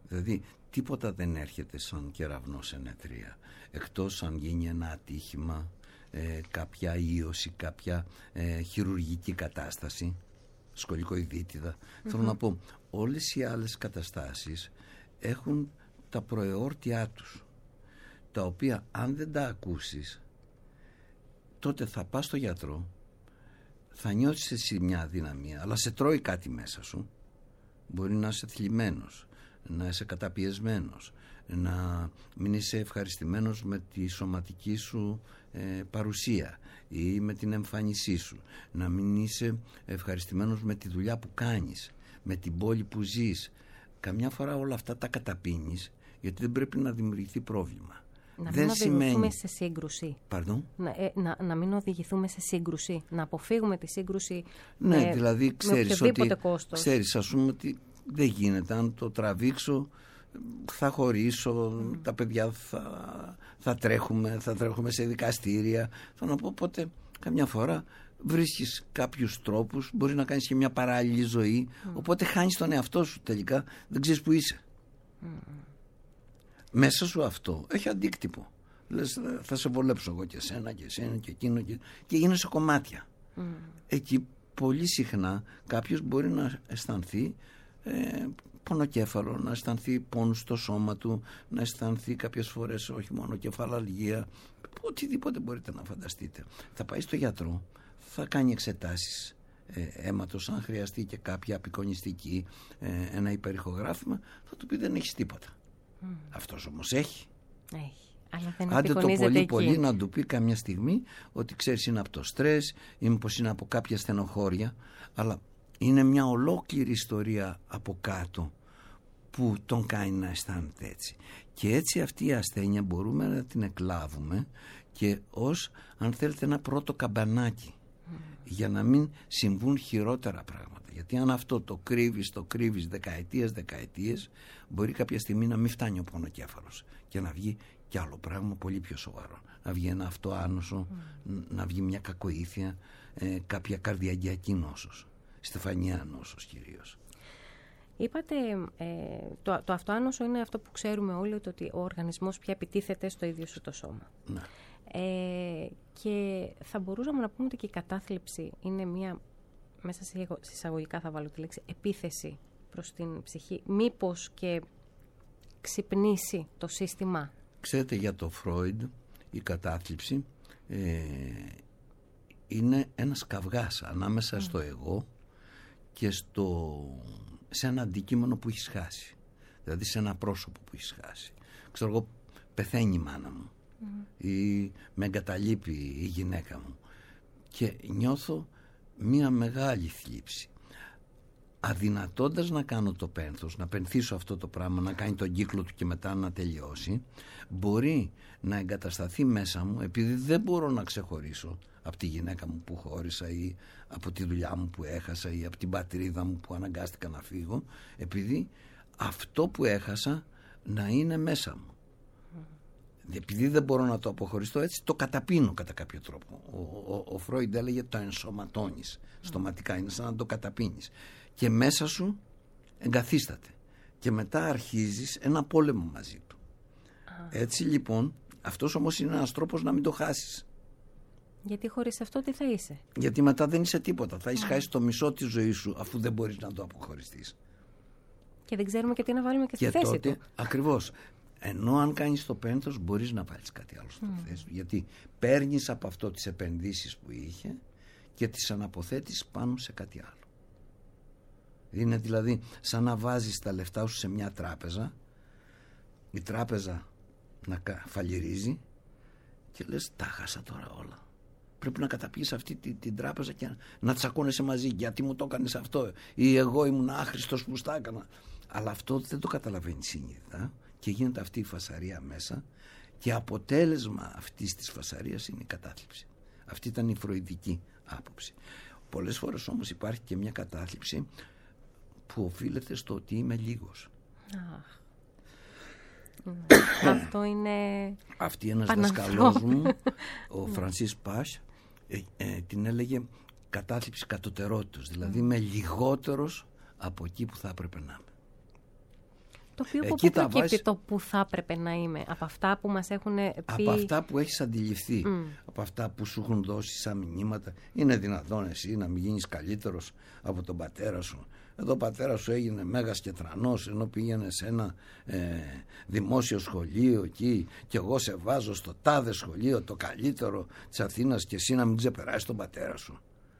Δηλαδή τίποτα δεν έρχεται σαν κεραυνό σε νετρία, εκτός αν γίνει ένα ατύχημα, κάποια ίωση, κάποια χειρουργική κατάσταση, σκολικοειδίτιδα. Θέλω να πω, όλες οι άλλες καταστάσεις έχουν τα προεόρτια τους, τα οποία αν δεν τα ακούσεις, τότε θα πας στο γιατρό, θα νιώσεις εσύ μια αδυναμία, αλλά σε τρώει κάτι μέσα σου. Μπορεί να είσαι θλιμμένος, να είσαι καταπιεσμένος, να μην είσαι ευχαριστημένος με τη σωματική σου παρουσία ή με την εμφάνισή σου, να μην είσαι ευχαριστημένος με τη δουλειά που κάνεις, με την πόλη που ζεις. Καμιά φορά όλα αυτά τα καταπίνεις, γιατί δεν πρέπει να δημιουργηθεί πρόβλημα. Να μην οδηγηθούμε σε σύγκρουση. Pardon? Να μην οδηγηθούμε σε σύγκρουση. Να αποφύγουμε τη σύγκρουση. Ναι, δηλαδή ξέρεις ότι κόστος. Ξέρεις, ας πούμε, ότι δεν γίνεται. Αν το τραβήξω, θα χωρίσω, τα παιδιά θα τρέχουμε σε δικαστήρια. Θα να πω, οπότε καμιά φορά βρίσκεις κάποιους τρόπους, μπορεί να κάνεις και μια παράλληλη ζωή, οπότε χάνεις τον εαυτό σου τελικά, δεν ξέρεις που είσαι. Μέσα σου αυτό έχει αντίκτυπο. Λες, θα σε βολέψω εγώ και εσένα και εσένα και εκείνο και γίνεσαι κομμάτια. Εκεί πολύ συχνά κάποιος μπορεί να αισθανθεί πονοκέφαλο, να αισθανθεί πόνο στο σώμα του, να αισθανθεί κάποιες φορές όχι μόνο κεφαλαλγία, οτιδήποτε μπορείτε να φανταστείτε. Θα πάει στο γιατρό, θα κάνει εξετάσεις αίματος, αν χρειαστεί και κάποια απεικονιστική, ένα υπερηχογράφημα, θα του πει δεν έχεις τίποτα. Αυτός όμως έχει. Αλλά δεν άντε το πολύ εκεί. Πολύ να του πει καμιά στιγμή ότι ξέρεις είναι από το στρες ή μήπως είναι από κάποια στενοχώρια, αλλά είναι μια ολόκληρη ιστορία από κάτω που τον κάνει να αισθάνεται έτσι. Και έτσι αυτή η ασθένεια μπορούμε να την εκλάβουμε και ως, αν θέλετε, ένα πρώτο καμπανάκι για να μην συμβούν χειρότερα πράγματα. Γιατί αν αυτό το κρύβεις δεκαετίες, μπορεί κάποια στιγμή να μην φτάνει ο πονοκέφαλος και να βγει κι άλλο πράγμα πολύ πιο σοβαρό. Να βγει ένα αυτοάνωσο, να βγει μια κακοήθεια, κάποια καρδιαγγειακή νόσος, στεφανιά νόσος κυρίως. Είπατε, το αυτοάνωσο είναι αυτό που ξέρουμε όλοι, ότι ο οργανισμός πια επιτίθεται στο ίδιο σου το σώμα. Ναι. Και θα μπορούσαμε να πούμε ότι και η κατάθλιψη είναι μια, μέσα σε εισαγωγικά θα βάλω τη λέξη, επίθεση προς την ψυχή. Μήπως και ξυπνήσει το σύστημα. Ξέρετε, για το Φρόιντ η κατάθλιψη είναι ένας καυγάς ανάμεσα στο εγώ και σε ένα αντικείμενο που έχεις χάσει. Δηλαδή σε ένα πρόσωπο που έχεις χάσει. Ξέρω εγώ, πεθαίνει η μάνα μου ή με εγκαταλείπει η γυναίκα μου και νιώθω μια μεγάλη θλίψη. Αδυνατώντας να κάνω το πένθος, να πενθήσω αυτό το πράγμα, να κάνει τον κύκλο του και μετά να τελειώσει, μπορεί να εγκατασταθεί μέσα μου, επειδή δεν μπορώ να ξεχωρίσω από τη γυναίκα μου που χώρισα ή από τη δουλειά μου που έχασα ή από την πατρίδα μου που αναγκάστηκα να φύγω, επειδή αυτό που έχασα να είναι μέσα μου. Επειδή δεν μπορώ να το αποχωριστώ έτσι, το καταπίνω κατά κάποιο τρόπο. Ο Φρόιντ έλεγε το ενσωματώνεις στοματικά, είναι σαν να το καταπίνεις και μέσα σου εγκαθίσταται και μετά αρχίζεις ένα πόλεμο μαζί του. Έτσι λοιπόν, αυτός όμως είναι ένας τρόπος να μην το χάσεις. Γιατί χωρίς αυτό τι θα είσαι? Γιατί μετά δεν είσαι τίποτα, θα έχεις χάσει το μισό της ζωής σου αφού δεν μπορείς να το αποχωριστείς. Και δεν ξέρουμε και τι να βάλουμε και στη θέση τότε, του. Ακριβώς. Ενώ αν κάνεις το πένθος μπορείς να βάλεις κάτι άλλο στη θέση του, γιατί παίρνεις από αυτό τις επενδύσεις που είχε και τις αναποθέτεις πάνω σε κάτι άλλο. Είναι δηλαδή σαν να βάζεις τα λεφτά σου σε μια τράπεζα, η τράπεζα να φαλιρίζει και λες τα χάσα τώρα όλα. Πρέπει να καταπιείς αυτή την τράπεζα και να τσακώνεσαι μαζί, γιατί μου το έκανες αυτό ή εγώ ήμουν άχρηστος που στα έκανα. Αλλά αυτό δεν το καταλαβαίνεις συνείδητα και γίνεται αυτή η φασαρία μέσα και αποτέλεσμα αυτής της φασαρίας είναι η κατάθλιψη. Αυτή ήταν η φροηδική άποψη. Πολλές φορές όμως υπάρχει και μια κατάθλιψη που οφείλεται στο ότι είμαι λίγος. Αυτό είναι... Αυτή ένας δασκαλός μου, ο Φρανσίς Πας, την έλεγε κατάθλιψη κατωτερότητος. Δηλαδή είμαι λιγότερος από εκεί που θα έπρεπε να είμαι. Το οποίο πού προκύπτει το που θα έπρεπε να είμαι? Από αυτά που μας έχουν πει? Από αυτά που έχεις αντιληφθεί, από αυτά που σου έχουν δώσει σαν μηνύματα. Είναι δυνατόν εσύ να μην γίνεις καλύτερος από τον πατέρα σου? Εδώ ο πατέρας σου έγινε μέγας και τρανός, ενώ πήγαινε σε ένα δημόσιο σχολείο εκεί, και εγώ σε βάζω στο τάδε σχολείο, το καλύτερο της Αθήνας, και εσύ να μην ξεπεράσεις τον πατέρα σου.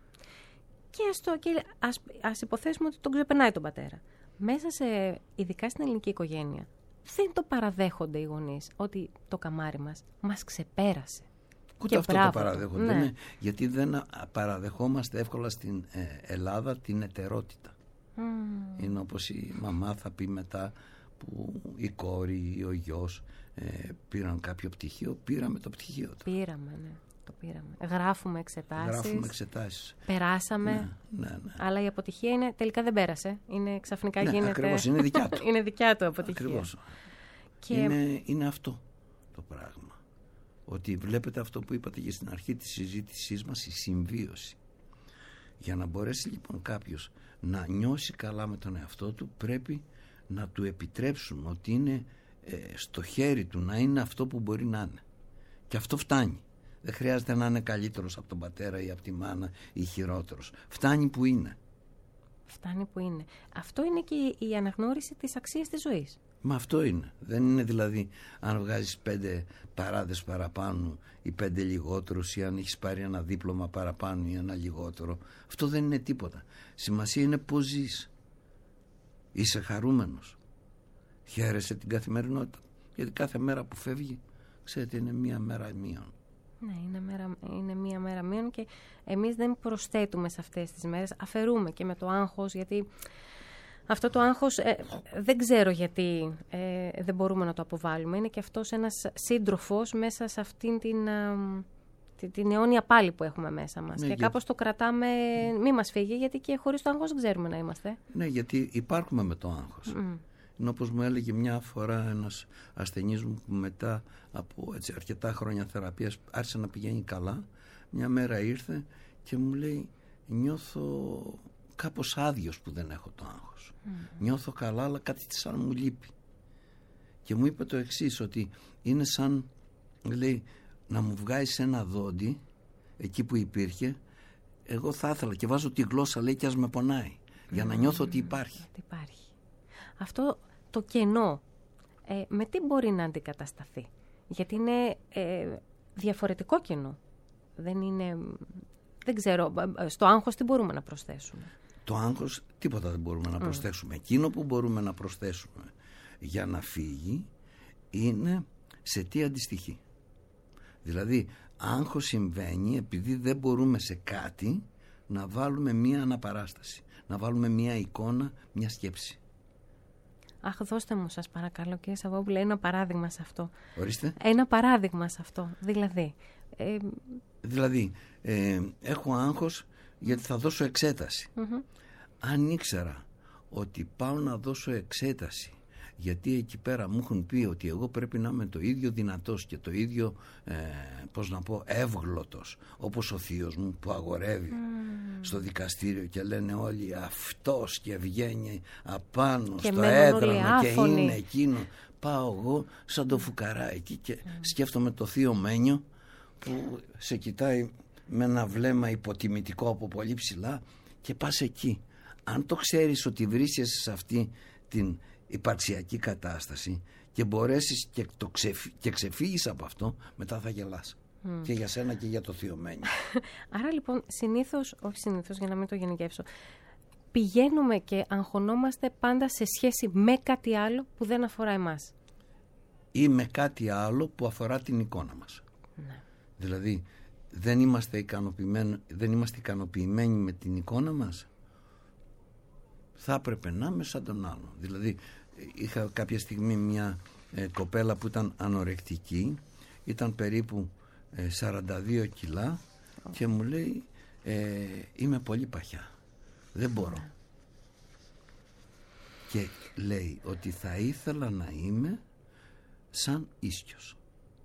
Και ας υποθέσουμε ότι τον ξεπερνάει τον πατέρα. Μέσα ειδικά στην ελληνική οικογένεια, δεν το παραδέχονται οι γονείς ότι το καμάρι μας ξεπέρασε. Ούτε αυτό το παραδέχονται, ναι. Γιατί δεν παραδεχόμαστε εύκολα στην Ελλάδα την ετερότητα. Είναι όπως η μαμά θα πει μετά, που η κόρη ή ο γιος πήραν κάποιο πτυχίο, πήραμε το πτυχίο του. Πήραμε, ναι. Το πήραμε. Γράφουμε εξετάσεις. Περάσαμε. Ναι. Αλλά η αποτυχία είναι τελικά δεν πέρασε. Είναι ξαφνικά γίνεται. Ακριβώς, είναι δικιά του. Είναι δικιά του αποτυχία. Ακριβώς. Και... είναι αυτό το πράγμα. Ότι βλέπετε αυτό που είπατε και στην αρχή της συζήτησής μας, η συμβίωση. Για να μπορέσει λοιπόν κάποιος να νιώσει καλά με τον εαυτό του, πρέπει να του επιτρέψουν ότι είναι στο χέρι του να είναι αυτό που μπορεί να είναι. Και αυτό φτάνει. Δεν χρειάζεται να είναι καλύτερος από τον πατέρα ή από τη μάνα ή χειρότερος. Φτάνει που είναι. Φτάνει που είναι. Αυτό είναι και η αναγνώριση της αξίας της ζωής. Μα αυτό είναι. Δεν είναι δηλαδή αν βγάζεις 5 παράδες παραπάνω ή 5 λιγότερους, ή αν έχεις πάρει ένα δίπλωμα παραπάνω ή ένα λιγότερο. Αυτό δεν είναι τίποτα. Σημασία είναι πώς ζεις. Είσαι χαρούμενος. Χαίρεσαι την καθημερινότητα. Γιατί κάθε μέρα που φεύγει, ξέρετε, είναι μία μέρα μείον. Ναι, είναι μία μέρα μείον, και εμείς δεν προσθέτουμε σε αυτές τις μέρες. Αφαιρούμε και με το άγχος, γιατί αυτό το άγχος δεν ξέρω γιατί δεν μπορούμε να το αποβάλουμε. Είναι και αυτός ένας σύντροφος μέσα σε αυτήν την αιώνια πάλη που έχουμε μέσα μας. Ναι, και κάπως το κρατάμε, μη μας φύγει, γιατί και χωρίς το άγχος δεν ξέρουμε να είμαστε. Ναι, γιατί υπάρχουμε με το άγχος. Είναι όπως μου έλεγε μια φορά ένας ασθενής μου, που μετά από αρκετά χρόνια θεραπείας άρχισε να πηγαίνει καλά. Μια μέρα ήρθε και μου λέει, νιώθω κάπως άδειος που δεν έχω το άγχος. Νιώθω καλά, αλλά κάτι σαν μου λείπει. Και μου είπε το εξής, ότι είναι σαν, λέει, να μου βγάζεις ένα δόντι εκεί που υπήρχε. Εγώ θα ήθελα, και βάζω τη γλώσσα, λέει, και ας με πονάει, για να νιώθω ότι υπάρχει. Αυτό το κενό με τι μπορεί να αντικατασταθεί? Γιατί είναι διαφορετικό κενό. Δεν ξέρω, στο άγχος τι μπορούμε να προσθέσουμε? Το άγχος τίποτα δεν μπορούμε να προσθέσουμε. Εκείνο που μπορούμε να προσθέσουμε για να φύγει είναι σε τι αντιστοιχεί. Δηλαδή, άγχος συμβαίνει επειδή δεν μπορούμε σε κάτι να βάλουμε μία αναπαράσταση, να βάλουμε μία εικόνα, μία σκέψη. Αχ, δώστε μου, σας παρακαλώ, κύριε Σαββόπουλε, ένα παράδειγμα σε αυτό. Ορίστε. Ένα παράδειγμα σε αυτό. Δηλαδή, έχω άγχος γιατί θα δώσω εξέταση. Αν ήξερα ότι πάω να δώσω εξέταση γιατί εκεί πέρα μου έχουν πει ότι εγώ πρέπει να είμαι το ίδιο δυνατός και το ίδιο εύγλωτος όπως ο θείος μου που αγορεύει στο δικαστήριο, και λένε όλοι αυτός, και βγαίνει απάνω και στο έδρανο και είναι εκείνο. Πάω εγώ σαν το φουκαρά εκεί και σκέφτομαι το θείο Μένιο που σε κοιτάει με ένα βλέμμα υποτιμητικό από πολύ ψηλά, και πας εκεί. Αν το ξέρεις ότι βρίσκεσαι σε αυτή την υπαρξιακή κατάσταση και μπορέσεις και ξεφύγεις από αυτό, μετά θα γελάς. Και για σένα και για το θείο Μένιο. Άρα λοιπόν όχι συνήθως για να μην το γενικεύσω, πηγαίνουμε και αγχωνόμαστε πάντα σε σχέση με κάτι άλλο που δεν αφορά εμάς. Ή με κάτι άλλο που αφορά την εικόνα μας. Ναι. Δηλαδή δεν είμαστε ικανοποιημένοι με την εικόνα μας. Θα έπρεπε να είμαι σαν τον άλλο. Δηλαδή είχα κάποια στιγμή μια κοπέλα που ήταν ανορεκτική, ήταν περίπου 42 κιλά και μου λέει είμαι πολύ παχιά, δεν μπορώ. Και λέει ότι θα ήθελα να είμαι σαν ίσιος.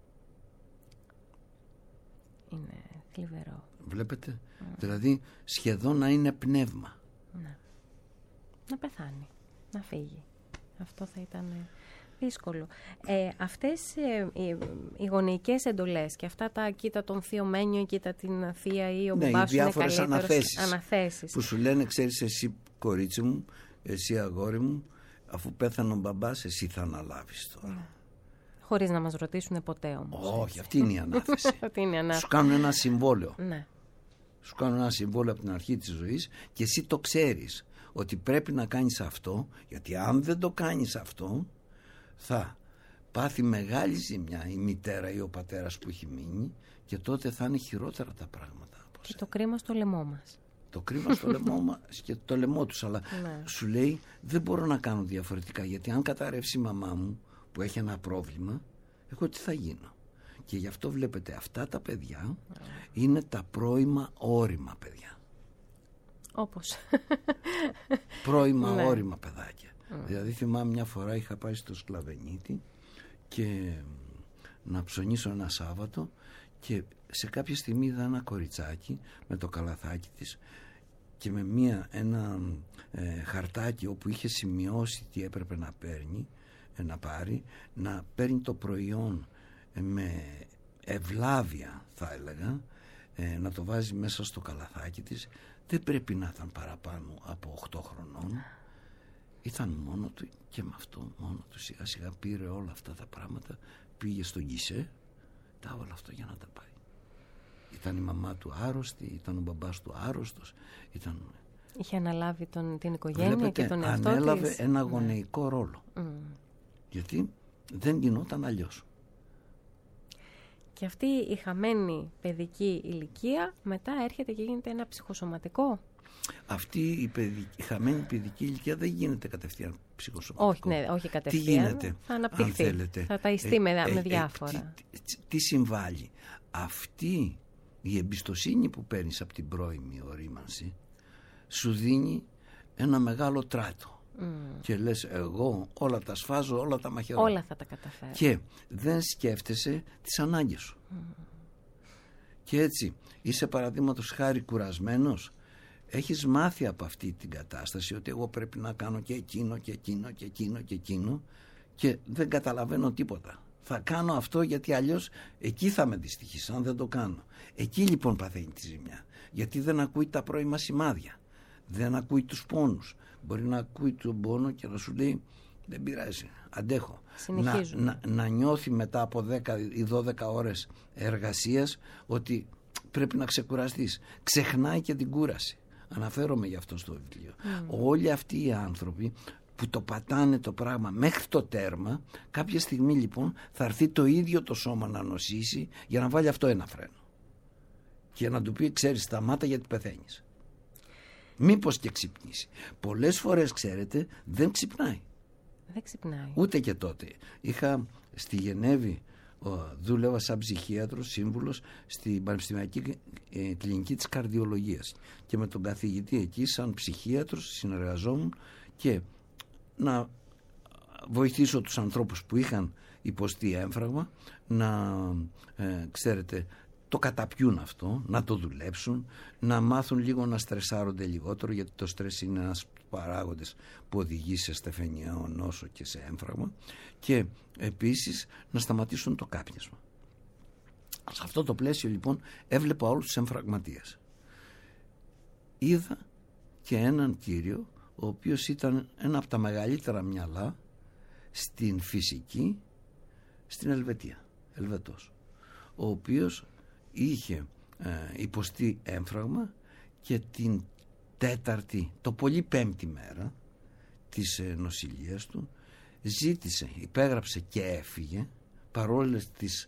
Είναι θλιβερό. Βλέπετε, δηλαδή σχεδόν να είναι πνεύμα. Ναι. Να πεθάνει, να φύγει αυτό θα ήταν δύσκολο. Αυτές οι γονεϊκές εντολές και αυτά τα κοίτα τον θείο Μένιο, κοίτα την θεία ή ο μπαμπάς σου είναι διάφορες αναθέσεις που σου λένε, ξέρεις, εσύ κορίτσι μου, εσύ αγόρι μου, αφού πέθανε ο μπαμπάς, εσύ θα αναλάβεις τώρα. Χωρίς να μας ρωτήσουν ποτέ όμως. Όχι, αυτή είναι η ανάθεση. Σου κάνουν ένα συμβόλαιο. Ναι. Σου κάνουν ένα συμβόλαιο από την αρχή της ζωής και εσύ το ξέρεις ότι πρέπει να κάνεις αυτό, γιατί αν δεν το κάνεις αυτό θα πάθει μεγάλη ζημιά η μητέρα ή ο πατέρας που έχει μείνει και τότε θα είναι χειρότερα τα πράγματα. Και το κρίμα στο λαιμό μας. Το κρίμα στο λαιμό μας και το λαιμό τους, αλλά σου λέει δεν μπορώ να κάνω διαφορετικά, γιατί αν καταρρεύσει η μαμά μου που έχει ένα πρόβλημα, εγώ τι θα γίνω? Και γι' αυτό βλέπετε αυτά τα παιδιά είναι τα πρώιμα όρημα παιδιά. Όπως πρώιμα όρημα παιδάκια. Δηλαδή θυμάμαι μια φορά είχα πάει στο Σκλαβενίτη και να ψωνίσω ένα Σάββατο και σε κάποια στιγμή είδα ένα κοριτσάκι με το καλαθάκι της και με ένα χαρτάκι όπου είχε σημειώσει τι έπρεπε να παίρνει, να παίρνει το προϊόν με ευλάβεια θα έλεγα, να το βάζει μέσα στο καλαθάκι της. Δεν πρέπει να ήταν παραπάνω από 8 χρονών. Ήταν μόνο του και με αυτό μόνο του σιγά σιγά πήρε όλα αυτά τα πράγματα, πήγε στον γκισέ, τα όλα αυτό για να τα πάει. Ήταν η μαμά του άρρωστη, ήταν ο μπαμπάς του άρρωστος, είχε αναλάβει την οικογένεια. Βλέπετε, και τον εαυτό της. Ανέλαβε ένα γονεϊκό ρόλο. Γιατί δεν γινόταν αλλιώς. Και αυτή η χαμένη παιδική ηλικία μετά έρχεται και γίνεται ένα ψυχοσωματικό. Αυτή η χαμένη παιδική ηλικία δεν γίνεται κατευθείαν ψυχοσωματικό. Όχι κατευθείαν. Τι γίνεται, θα αναπτυχθεί, αν θέλετε, θα ταϊστεί με διάφορα. Τι συμβάλλει? Αυτή η εμπιστοσύνη που παίρνεις από την πρώιμη ορίμανση σου δίνει ένα μεγάλο τράτο. Και λες εγώ όλα τα σφάζω, όλα τα μαχαιρώ. Όλα θα τα καταφέρω. Και δεν σκέφτεσαι τις ανάγκες σου. Και έτσι είσαι παραδείγματος χάρη κουρασμένος. Έχεις μάθει από αυτή την κατάσταση ότι εγώ πρέπει να κάνω και εκείνο και εκείνο και εκείνο και εκείνο και δεν καταλαβαίνω τίποτα. Θα κάνω αυτό γιατί αλλιώς εκεί θα με δυστυχείς αν δεν το κάνω. Εκεί λοιπόν παθαίνει τη ζημιά. Γιατί δεν ακούει τα πρώιμα σημάδια. Δεν ακούει τους πόνους. Μπορεί να ακούει τον πόνο και να σου λέει δεν πειράζει, αντέχω. Να νιώθει μετά από 10 ή 12 ώρες εργασίας ότι πρέπει να ξεκουραστείς. Ξεχνάει και την κούραση. Αναφέρομαι γι' αυτό στο βιβλίο. Όλοι αυτοί οι άνθρωποι που το πατάνε το πράγμα μέχρι το τέρμα, κάποια στιγμή λοιπόν θα έρθει το ίδιο το σώμα να νοσήσει για να βάλει αυτό ένα φρένο. Και να του πει ξέρεις σταμάτα γιατί πεθαίνεις. Μήπως και ξυπνήσει. Πολλές φορές ξέρετε δεν ξυπνάει. Δεν ξυπνάει. Ούτε και τότε. Είχα στη Γενέβη, δούλευα σαν ψυχίατρος, σύμβουλος στην Πανεπιστημιακή Κλινική της Καρδιολογίας και με τον καθηγητή εκεί σαν ψυχίατρος συνεργαζόμουν και να βοηθήσω τους ανθρώπους που είχαν υποστεί έμφραγμα να ξέρετε το καταπιούν αυτό, να το δουλέψουν, να μάθουν λίγο να στρεσάρονται λιγότερο, γιατί το στρες είναι ένας παράγοντες που οδηγεί σε στεφενιαίο νόσο και σε έμφραγμα, και επίσης να σταματήσουν το κάπνισμα. Σε αυτό το πλαίσιο λοιπόν έβλεπα όλους τους εμφραγματίες. Είδα και έναν κύριο ο οποίος ήταν ένα από τα μεγαλύτερα μυαλά στην φυσική στην Ελβετία, Ελβετός, ο οποίος είχε υποστεί έμφραγμα και την τέταρτη, το πολύ πέμπτη μέρα της νοσηλείας του ζήτησε, υπέγραψε και έφυγε παρόλες τις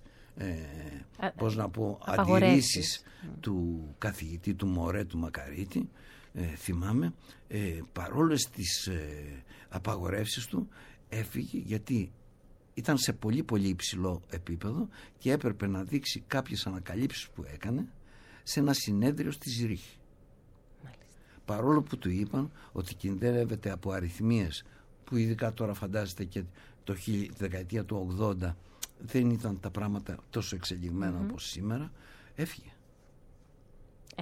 αντιρρήσεις του καθηγητή του Μωρέ του Μακαρίτη, θυμάμαι, παρόλες τις απαγορεύσεις του έφυγε γιατί ήταν σε πολύ πολύ υψηλό επίπεδο και έπρεπε να δείξει κάποιες ανακαλύψεις που έκανε σε ένα συνέδριο στη Ζυρίχη. Παρόλο που του είπαν ότι κινδυνεύεται από αρρυθμίες που ειδικά τώρα φαντάζεστε και τη δεκαετία του 80 δεν ήταν τα πράγματα τόσο εξελιγμένα όπως σήμερα,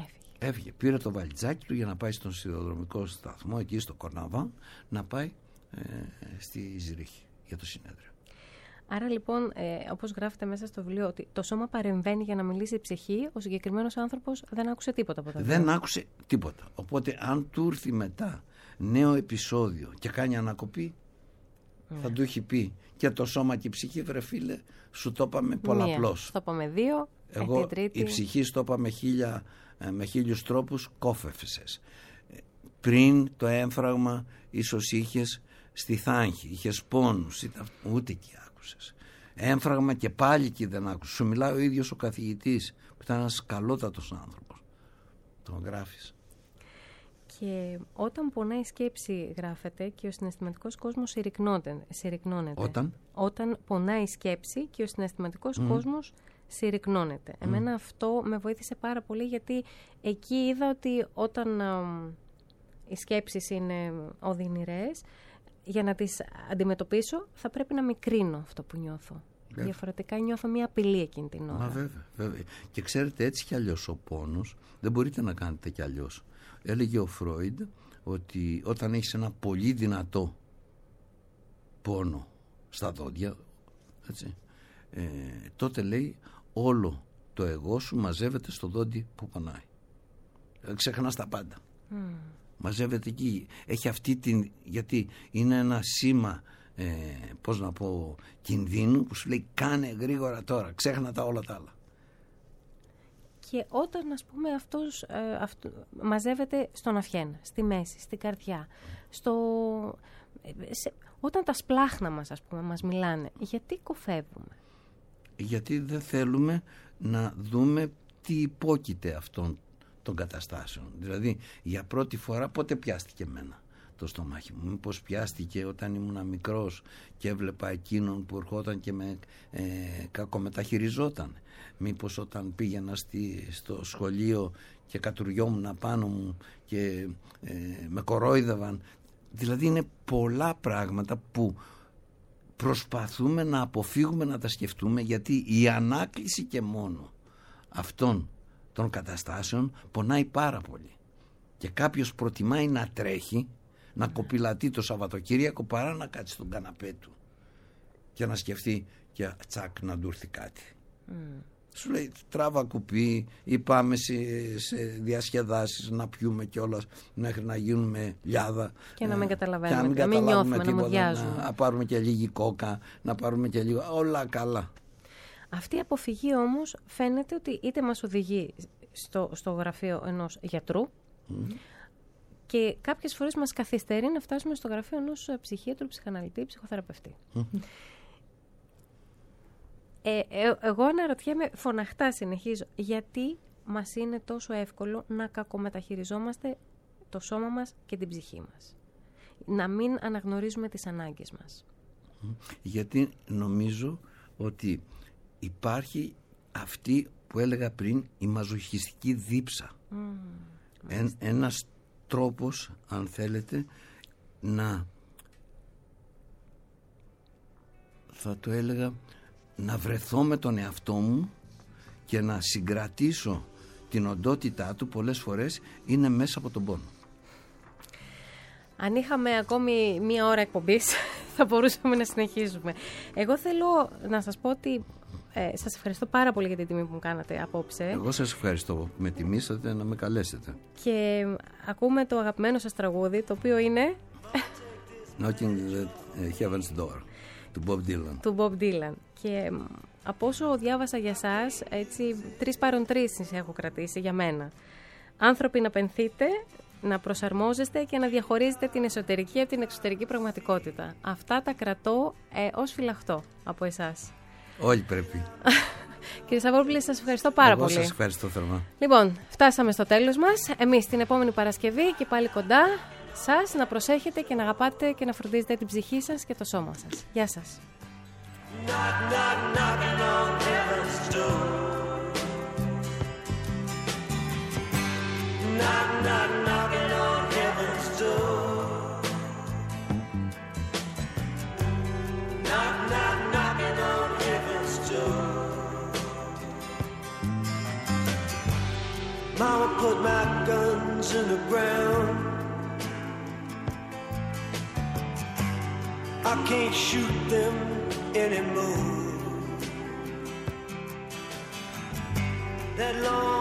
έφυγε. Πήρε το βαλιτζάκι του για να πάει στον σιδηροδρομικό σταθμό εκεί στο Κορναβάν να πάει στη Ζηρίχη για το συνέδριο. Άρα λοιπόν, όπως γράφεται μέσα στο βιβλίο, ότι το σώμα παρεμβαίνει για να μιλήσει η ψυχή, ο συγκεκριμένος άνθρωπος δεν άκουσε τίποτα από τα Δεν άκουσε τίποτα. Οπότε αν του έρθει μετά νέο επεισόδιο και κάνει ανακοπή, θα του έχει πει και το σώμα και η ψυχή, βρε φίλε, σου το είπαμε πολλαπλώς. Το είπαμε 2, εγώ η ψυχή στο είπα με 1000 τρόπους, κόφευσες. Πριν το έμφραγμα ίσως είχες στη θάγχη, είχες πόνους, ούτε εκεί άκουσες. Έμφραγμα και πάλι εκεί δεν άκουσες. Σου μιλάει ο ίδιος ο καθηγητής που ήταν ένας καλότατος άνθρωπος. Τον γράφεις. Και όταν πονάει η σκέψη, γράφεται, και ο συναισθηματικός κόσμος συρρυκνώνεται. Όταν πονάει η σκέψη και ο συναισθηματικός κόσμος συρρυκνώνεται. Εμένα αυτό με βοήθησε πάρα πολύ, γιατί εκεί είδα ότι όταν οι σκέψεις είναι οδυνηρές, για να τις αντιμετωπίσω θα πρέπει να μικρύνω αυτό που νιώθω. Βέβαια. Διαφορετικά νιώθω μια απειλή εκείνη την ώρα. Βέβαια. Και ξέρετε, έτσι κι αλλιώς ο πόνος δεν μπορείτε να κάνετε κι αλλιώς. Έλεγε ο Φρόιντ ότι όταν έχεις ένα πολύ δυνατό πόνο στα δόντια, έτσι, τότε λέει όλο το εγώ σου μαζεύεται στο δόντι που πονάει. Ξεχνάς τα πάντα. Μαζεύεται εκεί. Έχει αυτή την... γιατί είναι ένα σήμα κινδύνου που σου λέει κάνε γρήγορα τώρα, ξέχνα τα όλα τα άλλα. Και όταν, ας πούμε, μαζεύεται στον αυχένα, στη μέση, στην καρδιά, όταν τα σπλάχνα μας, ας πούμε, μας μιλάνε, γιατί κοφεύουμε? Γιατί δεν θέλουμε να δούμε τι υπόκειται αυτών των καταστάσεων. Δηλαδή, για πρώτη φορά πότε πιάστηκε εμένα το στομάχι μου? Μήπως πιάστηκε όταν ήμουν μικρός και έβλεπα εκείνον που ερχόταν και με κακομεταχειριζόταν? Μήπως όταν πήγαινα στο σχολείο και κατουριόμουν πάνω μου και με κορόιδευαν? Δηλαδή είναι πολλά πράγματα που προσπαθούμε να αποφύγουμε να τα σκεφτούμε, γιατί η ανάκληση και μόνο αυτών των καταστάσεων πονάει πάρα πολύ. Και κάποιος προτιμάει να τρέχει, να κοπηλατεί το Σαββατοκύριακο, παρά να κάτσει στον καναπέ του και να σκεφτεί και τσακ να του έρθει κάτι. Σου λέει τράβα κουπί ή πάμε σε διασκεδάσεις να πιούμε κιόλας μέχρι να γίνουμε λιάδα και να μην καταλαβαίνουμε, να μην νιώθουμε, να μουδιάζουμε, να πάρουμε και λίγη κόκα, να πάρουμε και λίγο, όλα καλά. Αυτή η αποφυγή όμως φαίνεται ότι είτε μας οδηγεί στο γραφείο ενός γιατρού και κάποιες φορές μας καθυστερεί να φτάσουμε στο γραφείο ενός ψυχίατρου, ψυχαναλυτή, ψυχοθεραπευτή. Εγώ αναρωτιέμαι, φωναχτά συνεχίζω, γιατί μας είναι τόσο εύκολο να κακομεταχειριζόμαστε το σώμα μας και την ψυχή μας, να μην αναγνωρίζουμε τις ανάγκες μας? Γιατί νομίζω ότι υπάρχει αυτή που έλεγα πριν, η μαζοχιστική δίψα. Ένας τρόπος, αν θέλετε, θα το έλεγα, να βρεθώ με τον εαυτό μου και να συγκρατήσω την οντότητά του, πολλές φορές είναι μέσα από τον πόνο. Αν είχαμε ακόμη 1 ώρα εκπομπής θα μπορούσαμε να συνεχίσουμε. Εγώ θέλω να σας πω ότι σας ευχαριστώ πάρα πολύ για την τιμή που μου κάνατε απόψε. Εγώ σας ευχαριστώ που με τιμήσατε να με καλέσετε. Και ακούμε το αγαπημένο σας τραγούδι, το οποίο είναι Knocking at Heaven's Door του Bob Dylan. Και από όσο διάβασα για σας, έτσι 3 παρον 3 έχω κρατήσει για μένα. Άνθρωποι, να πενθείτε, να προσαρμόζεστε και να διαχωρίζετε την εσωτερική από την εξωτερική πραγματικότητα. Αυτά τα κρατώ ως φυλαχτό από εσάς. Όλοι πρέπει. Κύριε Σαββόπουλε, σας ευχαριστώ πάρα πολύ. Εγώ σας ευχαριστώ θερμά. Λοιπόν, φτάσαμε στο τέλος μας. Εμείς την επόμενη Παρασκευή και πάλι κοντά σας, να προσέχετε και να αγαπάτε και να φροντίζετε την ψυχή σας και το σώμα σας. Γεια σας. Knock, knock, knocking on heaven's door. Knock, knock, knocking on heaven's door. Knock, knock, knocking on heaven's door. Mama put my guns in the ground. I can't shoot them anymore. That long